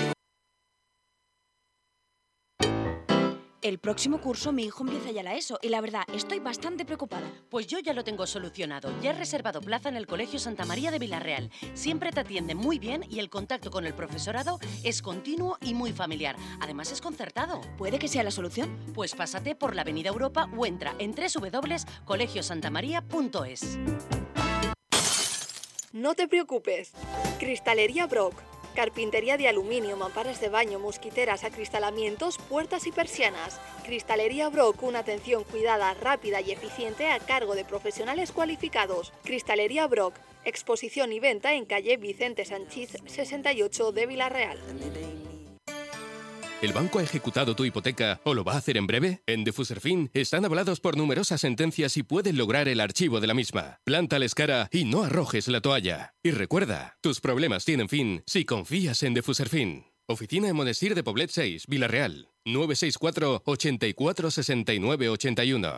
[SPEAKER 3] El próximo curso mi hijo empieza ya la ESO y la verdad estoy bastante preocupada.
[SPEAKER 23] Pues yo ya lo tengo solucionado. Ya he reservado plaza en el Colegio Santa María de Vila-real. Siempre te atienden muy bien y el contacto con el profesorado es continuo y muy familiar. Además es concertado.
[SPEAKER 3] ¿Puede que sea la solución?
[SPEAKER 23] Pues pásate por la Avenida Europa o entra en www.colegiosantamaria.es.
[SPEAKER 5] No te preocupes. Cristalería Brock. Carpintería de aluminio, mamparas de baño, mosquiteras, acristalamientos, puertas y persianas. Cristalería Brock, una atención cuidada, rápida y eficiente a cargo de profesionales cualificados. Cristalería Brock, exposición y venta en calle Vicente Sanchís 68 de Vila-real.
[SPEAKER 24] ¿El banco ha ejecutado tu hipoteca o lo va a hacer en breve? En Defuserfin están avalados por numerosas sentencias y pueden lograr el archivo de la misma. Plántales cara y no arrojes la toalla. Y recuerda, tus problemas tienen fin si confías en Defuserfin. Oficina en Monestir de Poblet 6, Vila-real. 964 84 69 81.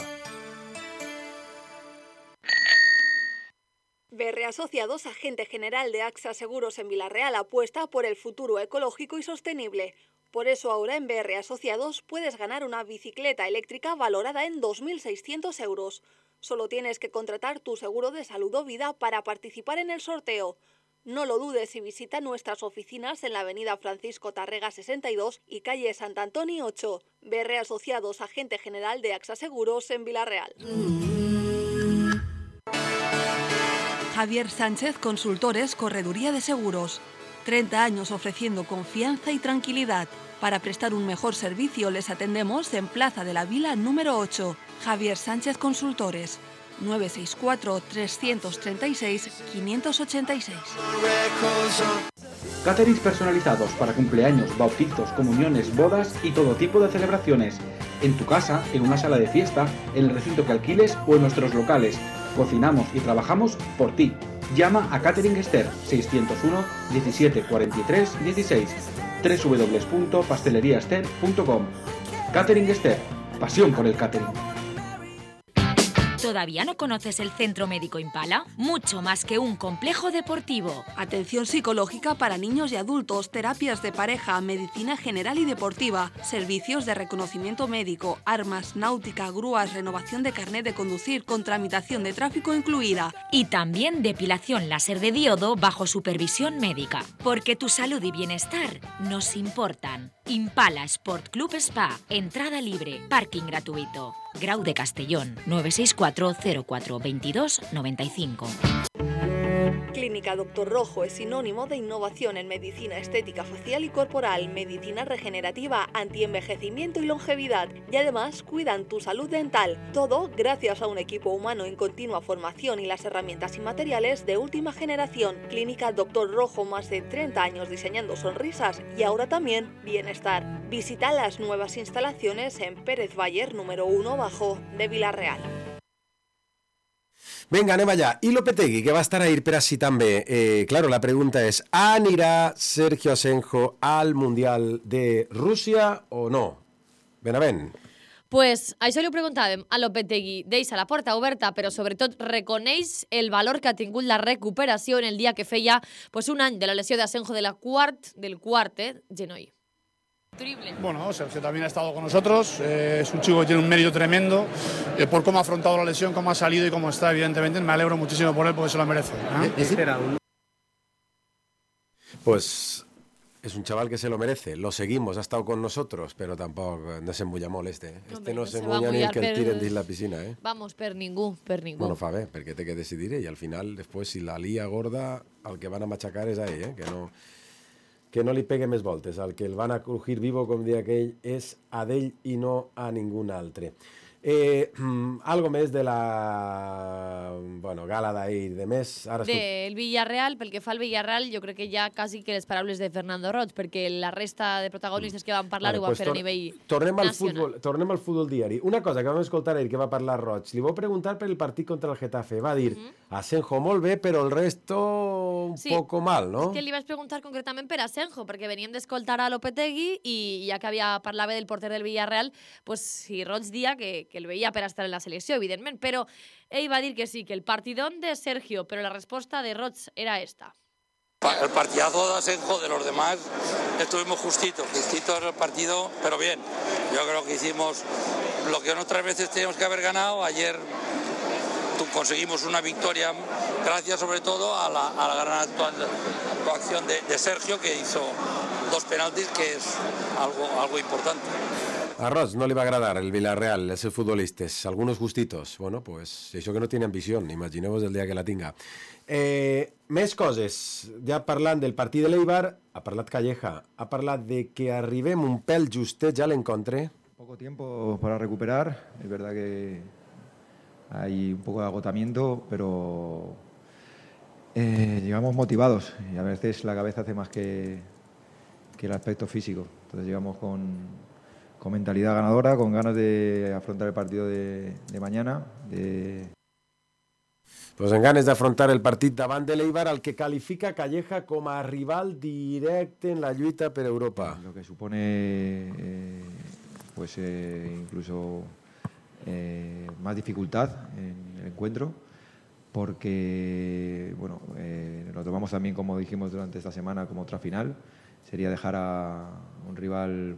[SPEAKER 5] BR Asociados, agente general de AXA Seguros en Vila-real, apuesta por el futuro ecológico y sostenible. Por eso ahora en BR Asociados puedes ganar una bicicleta eléctrica valorada en 2.600 euros. Solo tienes que contratar tu seguro de salud o vida para participar en el sorteo. No lo dudes y visita nuestras oficinas en la avenida Francisco Tarrega 62 y calle Sant Antoni 8. BR Asociados, agente general de AXA Seguros en Vila-real.
[SPEAKER 25] Javier Sánchez Consultores, Correduría de Seguros.
[SPEAKER 5] 30 años ofreciendo confianza y tranquilidad. Para prestar un mejor servicio les atendemos en Plaza de la Vila número 8, Javier Sánchez Consultores, 964-336-586.
[SPEAKER 4] Caterings personalizados para cumpleaños, bautizos, comuniones, bodas y todo tipo de celebraciones. En tu casa, en una sala de fiesta, en el recinto que alquiles o en nuestros locales. Cocinamos y trabajamos por ti. Llama a Catering Esther 601 17 43 16 www.pasteleriaester.com. Catering Esther, pasión por el catering.
[SPEAKER 1] ¿Todavía no conoces el Centro Médico Impala? Mucho más que un complejo deportivo.
[SPEAKER 5] Atención psicológica para niños y adultos, terapias de pareja, medicina general y deportiva, servicios de reconocimiento médico, armas, náutica, grúas, renovación de carnet de conducir con tramitación de tráfico incluida.
[SPEAKER 1] Y también depilación láser de diodo bajo supervisión médica. Porque tu salud y bienestar nos importan. Impala Sport Club Spa. Entrada libre. Parking gratuito. Grau de Castellón. 964 04 22 95.
[SPEAKER 5] Clínica Doctor Rojo es sinónimo de innovación en medicina estética facial y corporal, medicina regenerativa, antienvejecimiento y longevidad. Y además cuidan tu salud dental. Todo gracias a un equipo humano en continua formación y las herramientas y materiales de última generación. Clínica Doctor Rojo, más de 30 años diseñando sonrisas y ahora también bienestar. Visita las nuevas instalaciones en Pérez Bayer número 1 bajo de Vila-real.
[SPEAKER 7] Vinga, anem allà. I Lopetegui, que va estar ahir per així també. Claro, la pregunta és, anirà Sergio Asenjo al Mundial de Rússia o no? Benavent.
[SPEAKER 8] Pues això li ho preguntàvem a Lopetegui. Deixa la porta oberta, però sobretot reconeix el valor que ha tingut la recuperació en el dia que feia un any de la lesió d'Asenjo del quart genoll.
[SPEAKER 6] Bueno, Sergio también ha estado con nosotros, es un chico que tiene un mérito tremendo, por cómo ha afrontado la lesión, cómo ha salido y cómo está, evidentemente, me alegro muchísimo por él porque se lo merece.
[SPEAKER 7] Pues es un chaval que se lo merece, lo seguimos, ha estado con nosotros, pero tampoco no se embulla molt este. Este no se embulla ni el que el tiren dins la piscina.
[SPEAKER 8] Vamos, per ningú.
[SPEAKER 7] Bueno, fa bé, perquè té que decidir i al final, després, si la lia gorda, el que van a machacar és a ell, que no li pegue més voltes. El que el van a crujir vivo, com deia aquell, és a d'ell i no a ningú altre. Algo més de la gala d'ahir, de més...
[SPEAKER 8] Del Villarreal, pel que fa al Villarreal, jo crec que ja quasi que les paraules de Fernando Roig, perquè la resta de protagonistes que van parlar ho van fer a nivell nacional.
[SPEAKER 7] Tornem al futbol diari. Una cosa que vam escoltar ahir que va parlar Roig, li vau preguntar per el partit contra el Getafe. Va dir, Asenjo molt bé, però el resto un poco mal, no?
[SPEAKER 8] És que li vaig preguntar concretament per Asenjo, perquè veníem d'escoltar a Lopetegui i ja que parlava del porter del Villarreal, si Roig dia que el veia per estar en la selecció, evidentment, però ell va dir que sí, que el partidón de Sergio, però la resposta de Roig era esta.
[SPEAKER 21] El partidazo de Asenjo, de los demás, estuvimos justitos en el partido, pero bien. Yo creo que hicimos lo que otras veces teníamos que haber ganado. Ayer conseguimos una victoria gracias sobre todo a la gran actuación de Sergio, que hizo 2 penaltis, que es algo importante.
[SPEAKER 7] A Roig no li va agradar el Villarreal, els seus futbolistes, algunos gustitos. Bueno, pues això que no tiene ambició, imagineu-vos el dia que la tinga. Més coses, ja parlant del partit de l'Eibar, ha parlat Calleja, ha parlat de que arribem un pèl justet ja a l'encontre.
[SPEAKER 9] Poco tiempo para recuperar, es verdad que hay un poco de agotamiento, pero llegamos motivados y a veces la cabeza hace más que el aspecto físico. Entonces llegamos con mentalidad ganadora, con ganas de afrontar el partido de mañana.
[SPEAKER 7] Pues en ganes d'afrontar el partit davant de l'Eibar, al que califica Calleja com a rival directe en la lluita per Europa.
[SPEAKER 9] Lo que supone incluso más dificultad en el encuentro, porque lo tomamos también, como dijimos durante esta semana, como otra final. Sería dejar a un rival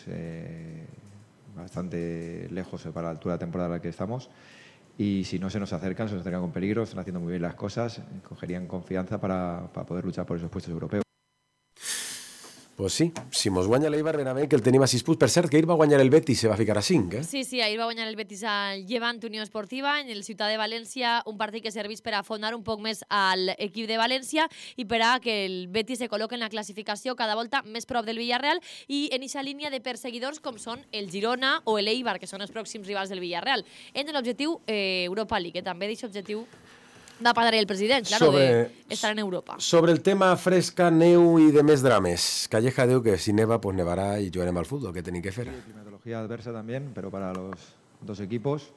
[SPEAKER 9] bastante lejos para la altura de la temporada en la que estamos, y si no se nos acercan con peligro, están haciendo muy bien las cosas, cogerían confianza para poder luchar por esos puestos europeos.
[SPEAKER 7] Pues sí, si mos guanya l'Eibar, verament que el tenim a 6 punts. Per cert, que ahir va guanyar el Betis i se va ficar a 5, eh?
[SPEAKER 8] Sí, ahir va guanyar el Betis al Llevant Unió Esportiva en el Ciutat de València, un partit que serveix per a afondar un poc més a l'equip de València i per a que el Betis se col·loqui en la classificació cada volta més prop del Villarreal i en aquesta línia de perseguidors com són el Girona o l'Eibar, que són els pròxims rivals del Villarreal. En l'objectiu Europa League, que també d'aquest objectiu va parlar el president, claro, d'estar en Europa.
[SPEAKER 7] Sobre el tema fresca, neu i de més drames. Calleja diu que si neva, pues nevará y jugarem al fútbol, que tenim que fer.
[SPEAKER 9] Sí, climatología adversa también, pero para los dos equipos.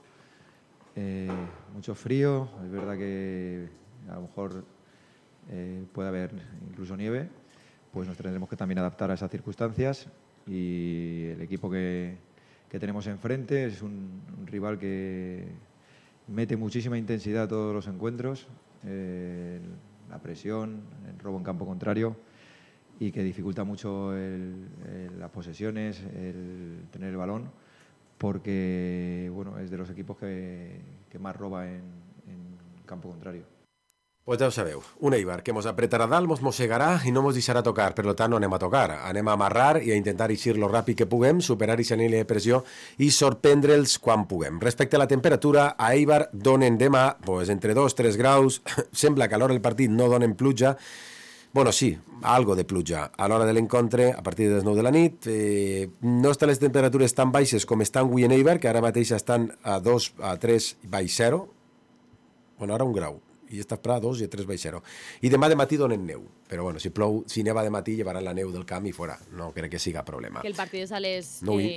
[SPEAKER 9] Mucho frío, es verdad que a lo mejor puede haber incluso nieve, pues nos tendremos que también adaptar a esas circunstancias y el equipo que tenemos enfrente es un rival que mete muchísima intensidad a todos los encuentros, la presión, el robo en campo contrario y que dificulta mucho las posesiones, el tener el balón, porque bueno, es de los equipos que más roba en campo contrario.
[SPEAKER 7] Pues ja ho sabeu, un Eibar que mos apretarà dalt, mos mossegarà i no mos deixarà tocar, per tant no anem a tocar, anem a amarrar i a intentar eixir lo ràpid que puguem, superar aquesta línia de pressió i sorprendre'ls quan puguem. Respecte a la temperatura, a Eibar donen demà pues, entre 2-3 graus, sembla que a l'hora del partit no donen pluja, bueno, sí, algo de pluja. A l'hora de l'encontre, a partir de les 9 de la nit, no estan les temperatures tan baixes com estan avui en Eibar, que ara mateix estan a 2, a 3 baix 0, bueno, ara 1 grau. I està per a 2 i a 3 baix 0. I demà de matí donen neu. Però bueno, si plou, si neva de matí, llevaran la neu del camp i fora. No crec que siga problema.
[SPEAKER 8] Que el partit és a les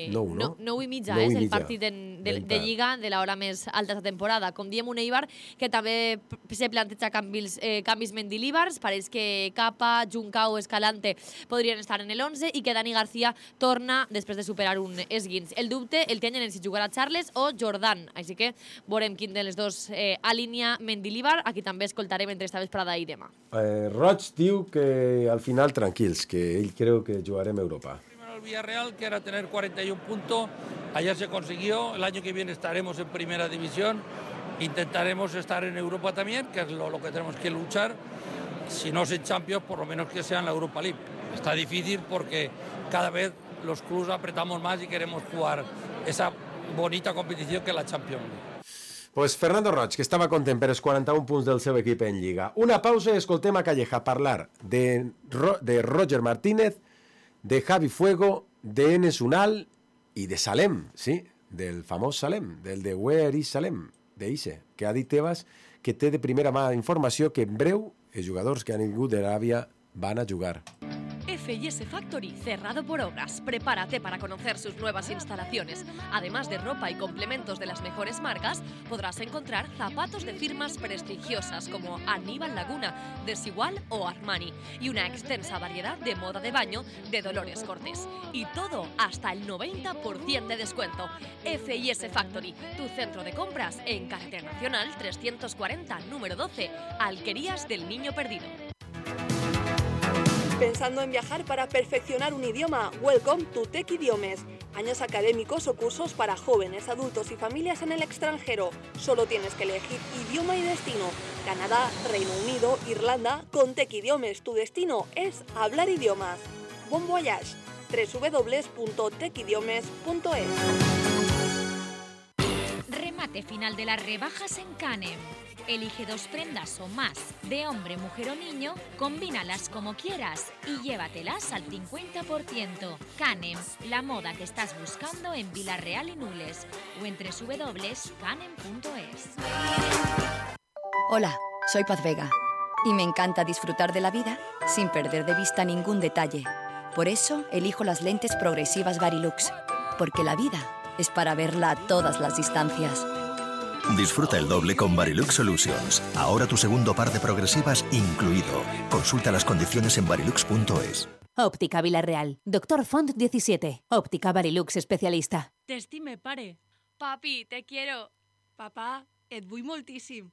[SPEAKER 7] 9:30,
[SPEAKER 8] és el partit de Lliga de l'hora més alta de la temporada. Com diem, un Eibar que també se planteja canvis Mendilíbars. Pareix que Capa, Juncao, Escalante podrien estar en el 11 i que Dani García torna després de superar un esguins. El dubte el tenen en si jugarà Charles o Jordan. Així que veurem quin de les dos alinea Mendilíbar. Aquí també escoltarem entre esta vesprada i demà.
[SPEAKER 7] Roig diu que al final tranquils, que él creo que jugaremos Europa.
[SPEAKER 21] Primero el Villarreal, que era tener 41 puntos, ayer se consiguió, el año que viene estaremos en primera división, intentaremos estar en Europa también, que es lo que tenemos que luchar, si no es en Champions, por lo menos que sea en la Europa League. Está difícil porque cada vez los clubes apretamos más y queremos jugar esa bonita competición que es la Champions League.
[SPEAKER 7] Pues Fernando Roig, que estava content per els 41 punts del seu equip en Lliga. Una pausa i escoltem a Calleja parlar de Roger Martínez, de Javi Fuego, de Enes Unal i de Salem, sí, del famós Salem, del de Where is Salem, d'Ixe, que ha dit Tebas que té de primera mà informació que en breu els jugadors que han vingut de l'Aràbia van a jugar.
[SPEAKER 23] F&S Factory, cerrado por obras. Prepárate para conocer sus nuevas instalaciones. Además de ropa y complementos de las mejores marcas, podrás encontrar zapatos de firmas prestigiosas como Aníbal Laguna, Desigual o Armani y una extensa variedad de moda de baño de Dolores Cortés. Y todo hasta el 90% de descuento. F&S Factory, tu centro de compras en Carretera Nacional 340, número 12, Alquerías del Niño Perdido.
[SPEAKER 5] ¿Pensando en viajar para perfeccionar un idioma? Welcome to Tech Idiomes. Años académicos o cursos para jóvenes, adultos y familias en el extranjero. Solo tienes que elegir idioma y destino. Canadá, Reino Unido, Irlanda. Con Tech Idiomes tu destino es hablar idiomas. Bon voyage. www.techidiomes.es.
[SPEAKER 1] Remate final de las rebajas en Canem. Elige 2 prendas o más, de hombre, mujer o niño, combínalas como quieras y llévatelas al 50%. Canem, la moda que estás buscando en Villarreal y Nules o en www.canem.es.
[SPEAKER 10] Hola, soy Paz Vega y me encanta disfrutar de la vida sin perder de vista ningún detalle. Por eso elijo las lentes progresivas Varilux, porque la vida es para verla a todas las distancias.
[SPEAKER 11] Disfruta el doble con Varilux Solutions. Ahora tu segundo par de progresivas incluido. Consulta las condiciones en varilux.es.
[SPEAKER 12] Óptica Villarreal. Doctor Font 17. Óptica Varilux especialista.
[SPEAKER 22] T'estime, pare.
[SPEAKER 3] Papi, te quiero. Papà, et vull moltíssim.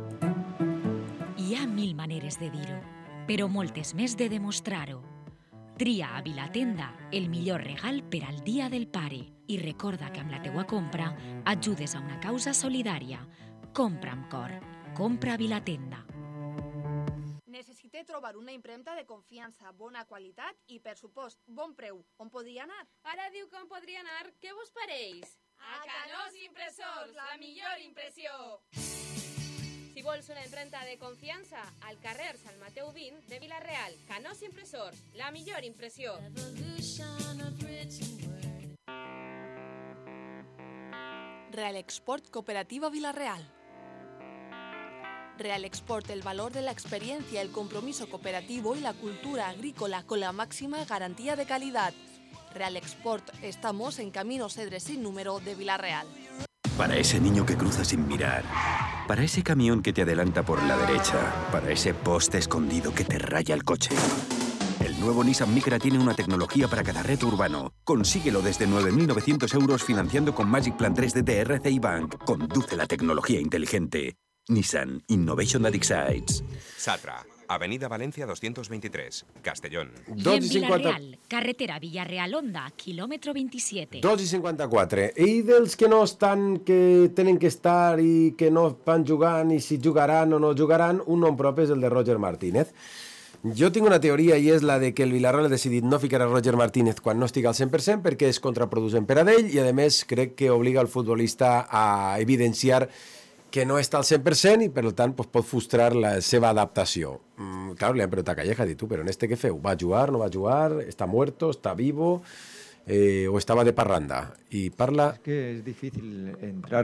[SPEAKER 1] Hi ha 1000 maneres de dir-ho, però moltes més de demostrar-ho. Tria a Vilatenda el millor regal per al Dia del Pare i recorda que amb la teua compra ajudes a una causa solidària. Compra amb cor. Compra a Vilatenda.
[SPEAKER 3] Necessite
[SPEAKER 5] trobar una impremta de confiança, bona qualitat i, per supost, bon preu. On podria anar?
[SPEAKER 14] Ara diu que on podria anar. Què vos pareix?
[SPEAKER 5] A Canós Impressors, la millor impressió!
[SPEAKER 14] Si vols una impremta de confiança, al carrer Sant Mateu 20 de Vila-real. Canós Impressors, la millor impressió.
[SPEAKER 5] Real Export Cooperativa Vila-real. Real Export, el valor de la experiencia, el compromiso cooperativo y la cultura agrícola con la máxima garantía de calidad. Real Export, estamos en Camino Cedres sin número de Vila-real.
[SPEAKER 15] Para ese niño que cruza sin mirar, para ese camión que te adelanta por la derecha, para ese poste escondido que te raya el coche. El nuevo Nissan Micra tiene una tecnología para cada reto urbano. Consíguelo desde 9.900 euros financiando con Magic Plan 3 de RCI Bank. Conduce la tecnología inteligente. Nissan Innovation that excites.
[SPEAKER 16] Satra, Avenida Valencia 223, Castellón.
[SPEAKER 1] I en Vila-real, carretera Villarreal-Onda, quilòmetre 27.
[SPEAKER 7] 2:54. I dels que no estan, que tenen que estar i que no van jugant i si jugaran o no jugaran, un nom propi és el de Roger Martínez. Jo tinc una teoria i és la de que el Villarreal ha decidit no ficar a Roger Martínez quan no estigui al 100% perquè és contraproducent per a ell i a més crec que obliga al futbolista a evidenciar que no està al 100% i per tant pues, pot frustrar la seva adaptació. Claro, le han preguntat a Calleja, tu, però en este què feu? ¿Va a jugar, no va a jugar? ¿Está muerto? ¿Está vivo? ¿O estaba de parranda? Y parla...
[SPEAKER 9] Es que es difícil entrar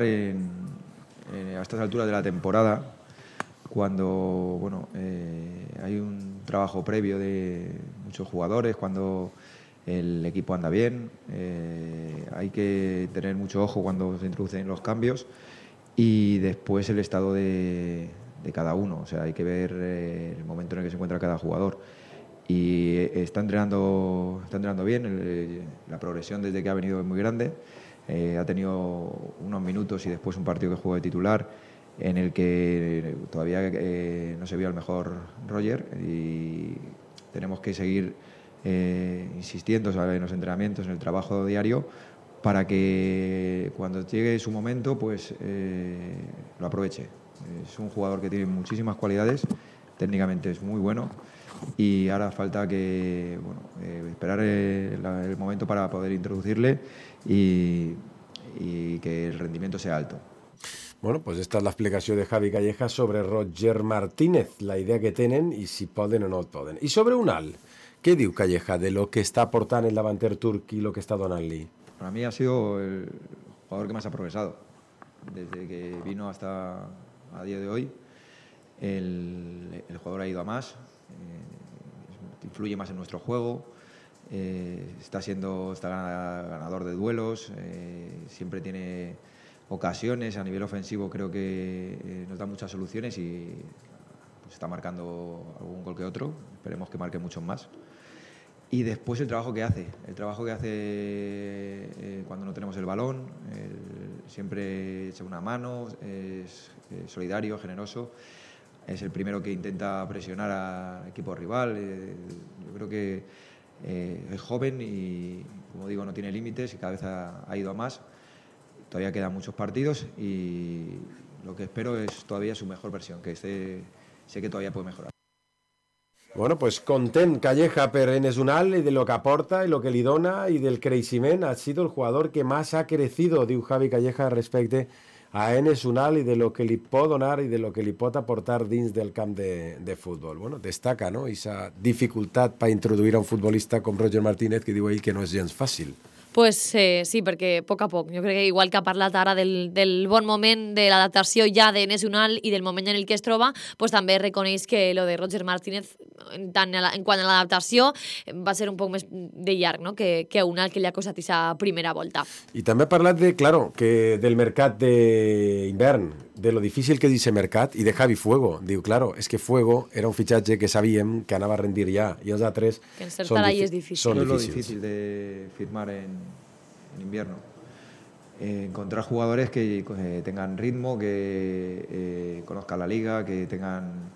[SPEAKER 9] a estas alturas de la temporada cuando bueno, hay un trabajo previo de muchos jugadores, cuando el equipo anda bien, hay que tener mucho ojo cuando se introducen los cambios y después el estado de cada uno, o sea, hay que ver el momento en el que se encuentra cada jugador y está entrenando bien, la progresión desde que ha venido es muy grande, ha tenido unos minutos y después un partido que jugó de titular en el que todavía no se vio al mejor Roger y tenemos que seguir insistiendo en los entrenamientos, en el trabajo diario para que cuando llegue su momento pues lo aproveche. Es un jugador que tiene muchísimas cualidades, técnicamente es muy bueno y ahora falta que esperar el momento para poder introducirle y que el rendimiento sea alto.
[SPEAKER 7] Bueno, pues esta és l'explicació de Javi Calleja sobre Roger Martínez, la idea que tenen i si poden o no poden. I sobre Unal, què diu Calleja de lo que està aportant el davanter turc i lo que està donant-li?
[SPEAKER 9] Para mí ha sido el jugador que más ha progresado. Desde que vino hasta a día de hoy, el jugador ha ido a más, influye más en nuestro juego, está ganador de duelos, siempre tiene ocasiones a nivel ofensivo, creo que nos da muchas soluciones y pues, está marcando algún gol que otro, esperemos que marque muchos más. Y después el trabajo que hace cuando no tenemos el balón, siempre echa una mano, es solidario, generoso, es el primero que intenta presionar al equipo rival, yo creo que es joven y, como digo, no tiene límites y cada vez ha ido a más. Todavía quedan muchos partidos y lo que espero es todavía su mejor versión, que sé que todavía puede mejorar.
[SPEAKER 7] Bueno, pues content Calleja per Enes Unal y de lo que aporta y lo que li dona y del creixement. Ha sido el jugador que más ha crecido, diu Javi Calleja, respecte a Enes Unal y de lo que li pot donar y de lo que li pot aportar dins del camp de futbol. Bueno, destaca, no?, esa dificultat per introduir a un futbolista com Roger Martínez, que diu ell que no és gens fàcil.
[SPEAKER 8] Pues sí, perquè a poc a poc. Jo crec que igual que ha parlat ara del bon moment de l'adaptació ja d'Enes Unal i del moment en el que es troba, pues també reconeix que lo de Roger Martínez, en quant a l'adaptació, va ser un poc més de llarg, no?, que Unal, que li ha costat aquesta primera volta.
[SPEAKER 7] I també ha parlat del mercat d'hivern, de lo difícil que és aquest mercat, i de Javi Fuego. Diu, és que Fuego era un fitxatge que sabíem que anava a rendir ja, i els altres
[SPEAKER 8] que encertar ahí és difícil.
[SPEAKER 9] Son difíciles. Es lo difícil de firmar en invierno. Encontrar jugadores que tengan ritmo, que conozcan la liga, que tengan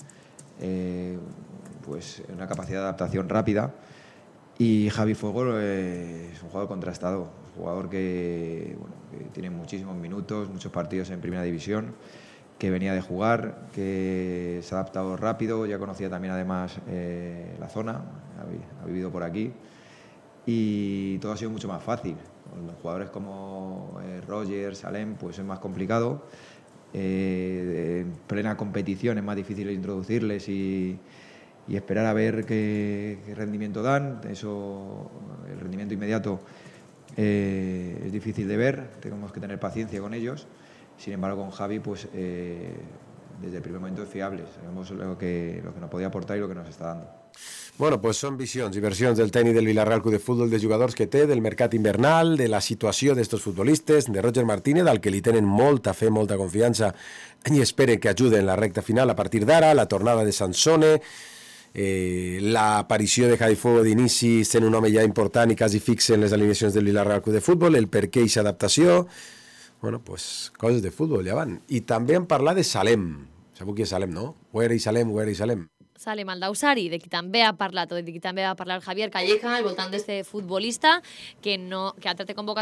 [SPEAKER 9] pues una capacidad de adaptación rápida. Y Javi Fuego es un jugador contrastado, un jugador que tiene muchísimos minutos, muchos partidos en primera división que venía de jugar, que se ha adaptado rápido, ya conocía también además la zona, ha vivido por aquí y todo ha sido mucho más fácil. Con los jugadores como Roger, Salem, pues es más complicado. En plena competición es más difícil introducirles y esperar a ver qué rendimiento dan. Eso, el rendimiento inmediato es difícil de ver, tenemos que tener paciencia con ellos. Sin embargo, con Javi, pues desde el primer momento es fiable. Sabemos lo que nos podía aportar y lo que nos està dando.
[SPEAKER 7] Bueno, pues són visions i versions del tècnic del Villarreal Club de Futbol, de jugadors que té, del mercat invernal, de la situació d'estos futbolistes, de Roger Martínez, al que li tenen molta fe, molta confiança i esperen que ajuden en la recta final a partir d'ara, la tornada de Sansone, l'aparició de Javi Fuego d'inici sent un home ja important i quasi fixe en les alineacions del Villarreal Club de Futbol, el per què aquesta adaptació. Bueno, pues coses de futbol ja van. I també hem parlat de Salem. Sabeu qui és Salem, no? Where is Salem, where is Salem?
[SPEAKER 8] Salem Aldausari, de qui també ha parlat, o de qui també va parlar Javier Calleja, al voltant d'este futbolista que ha tret convocat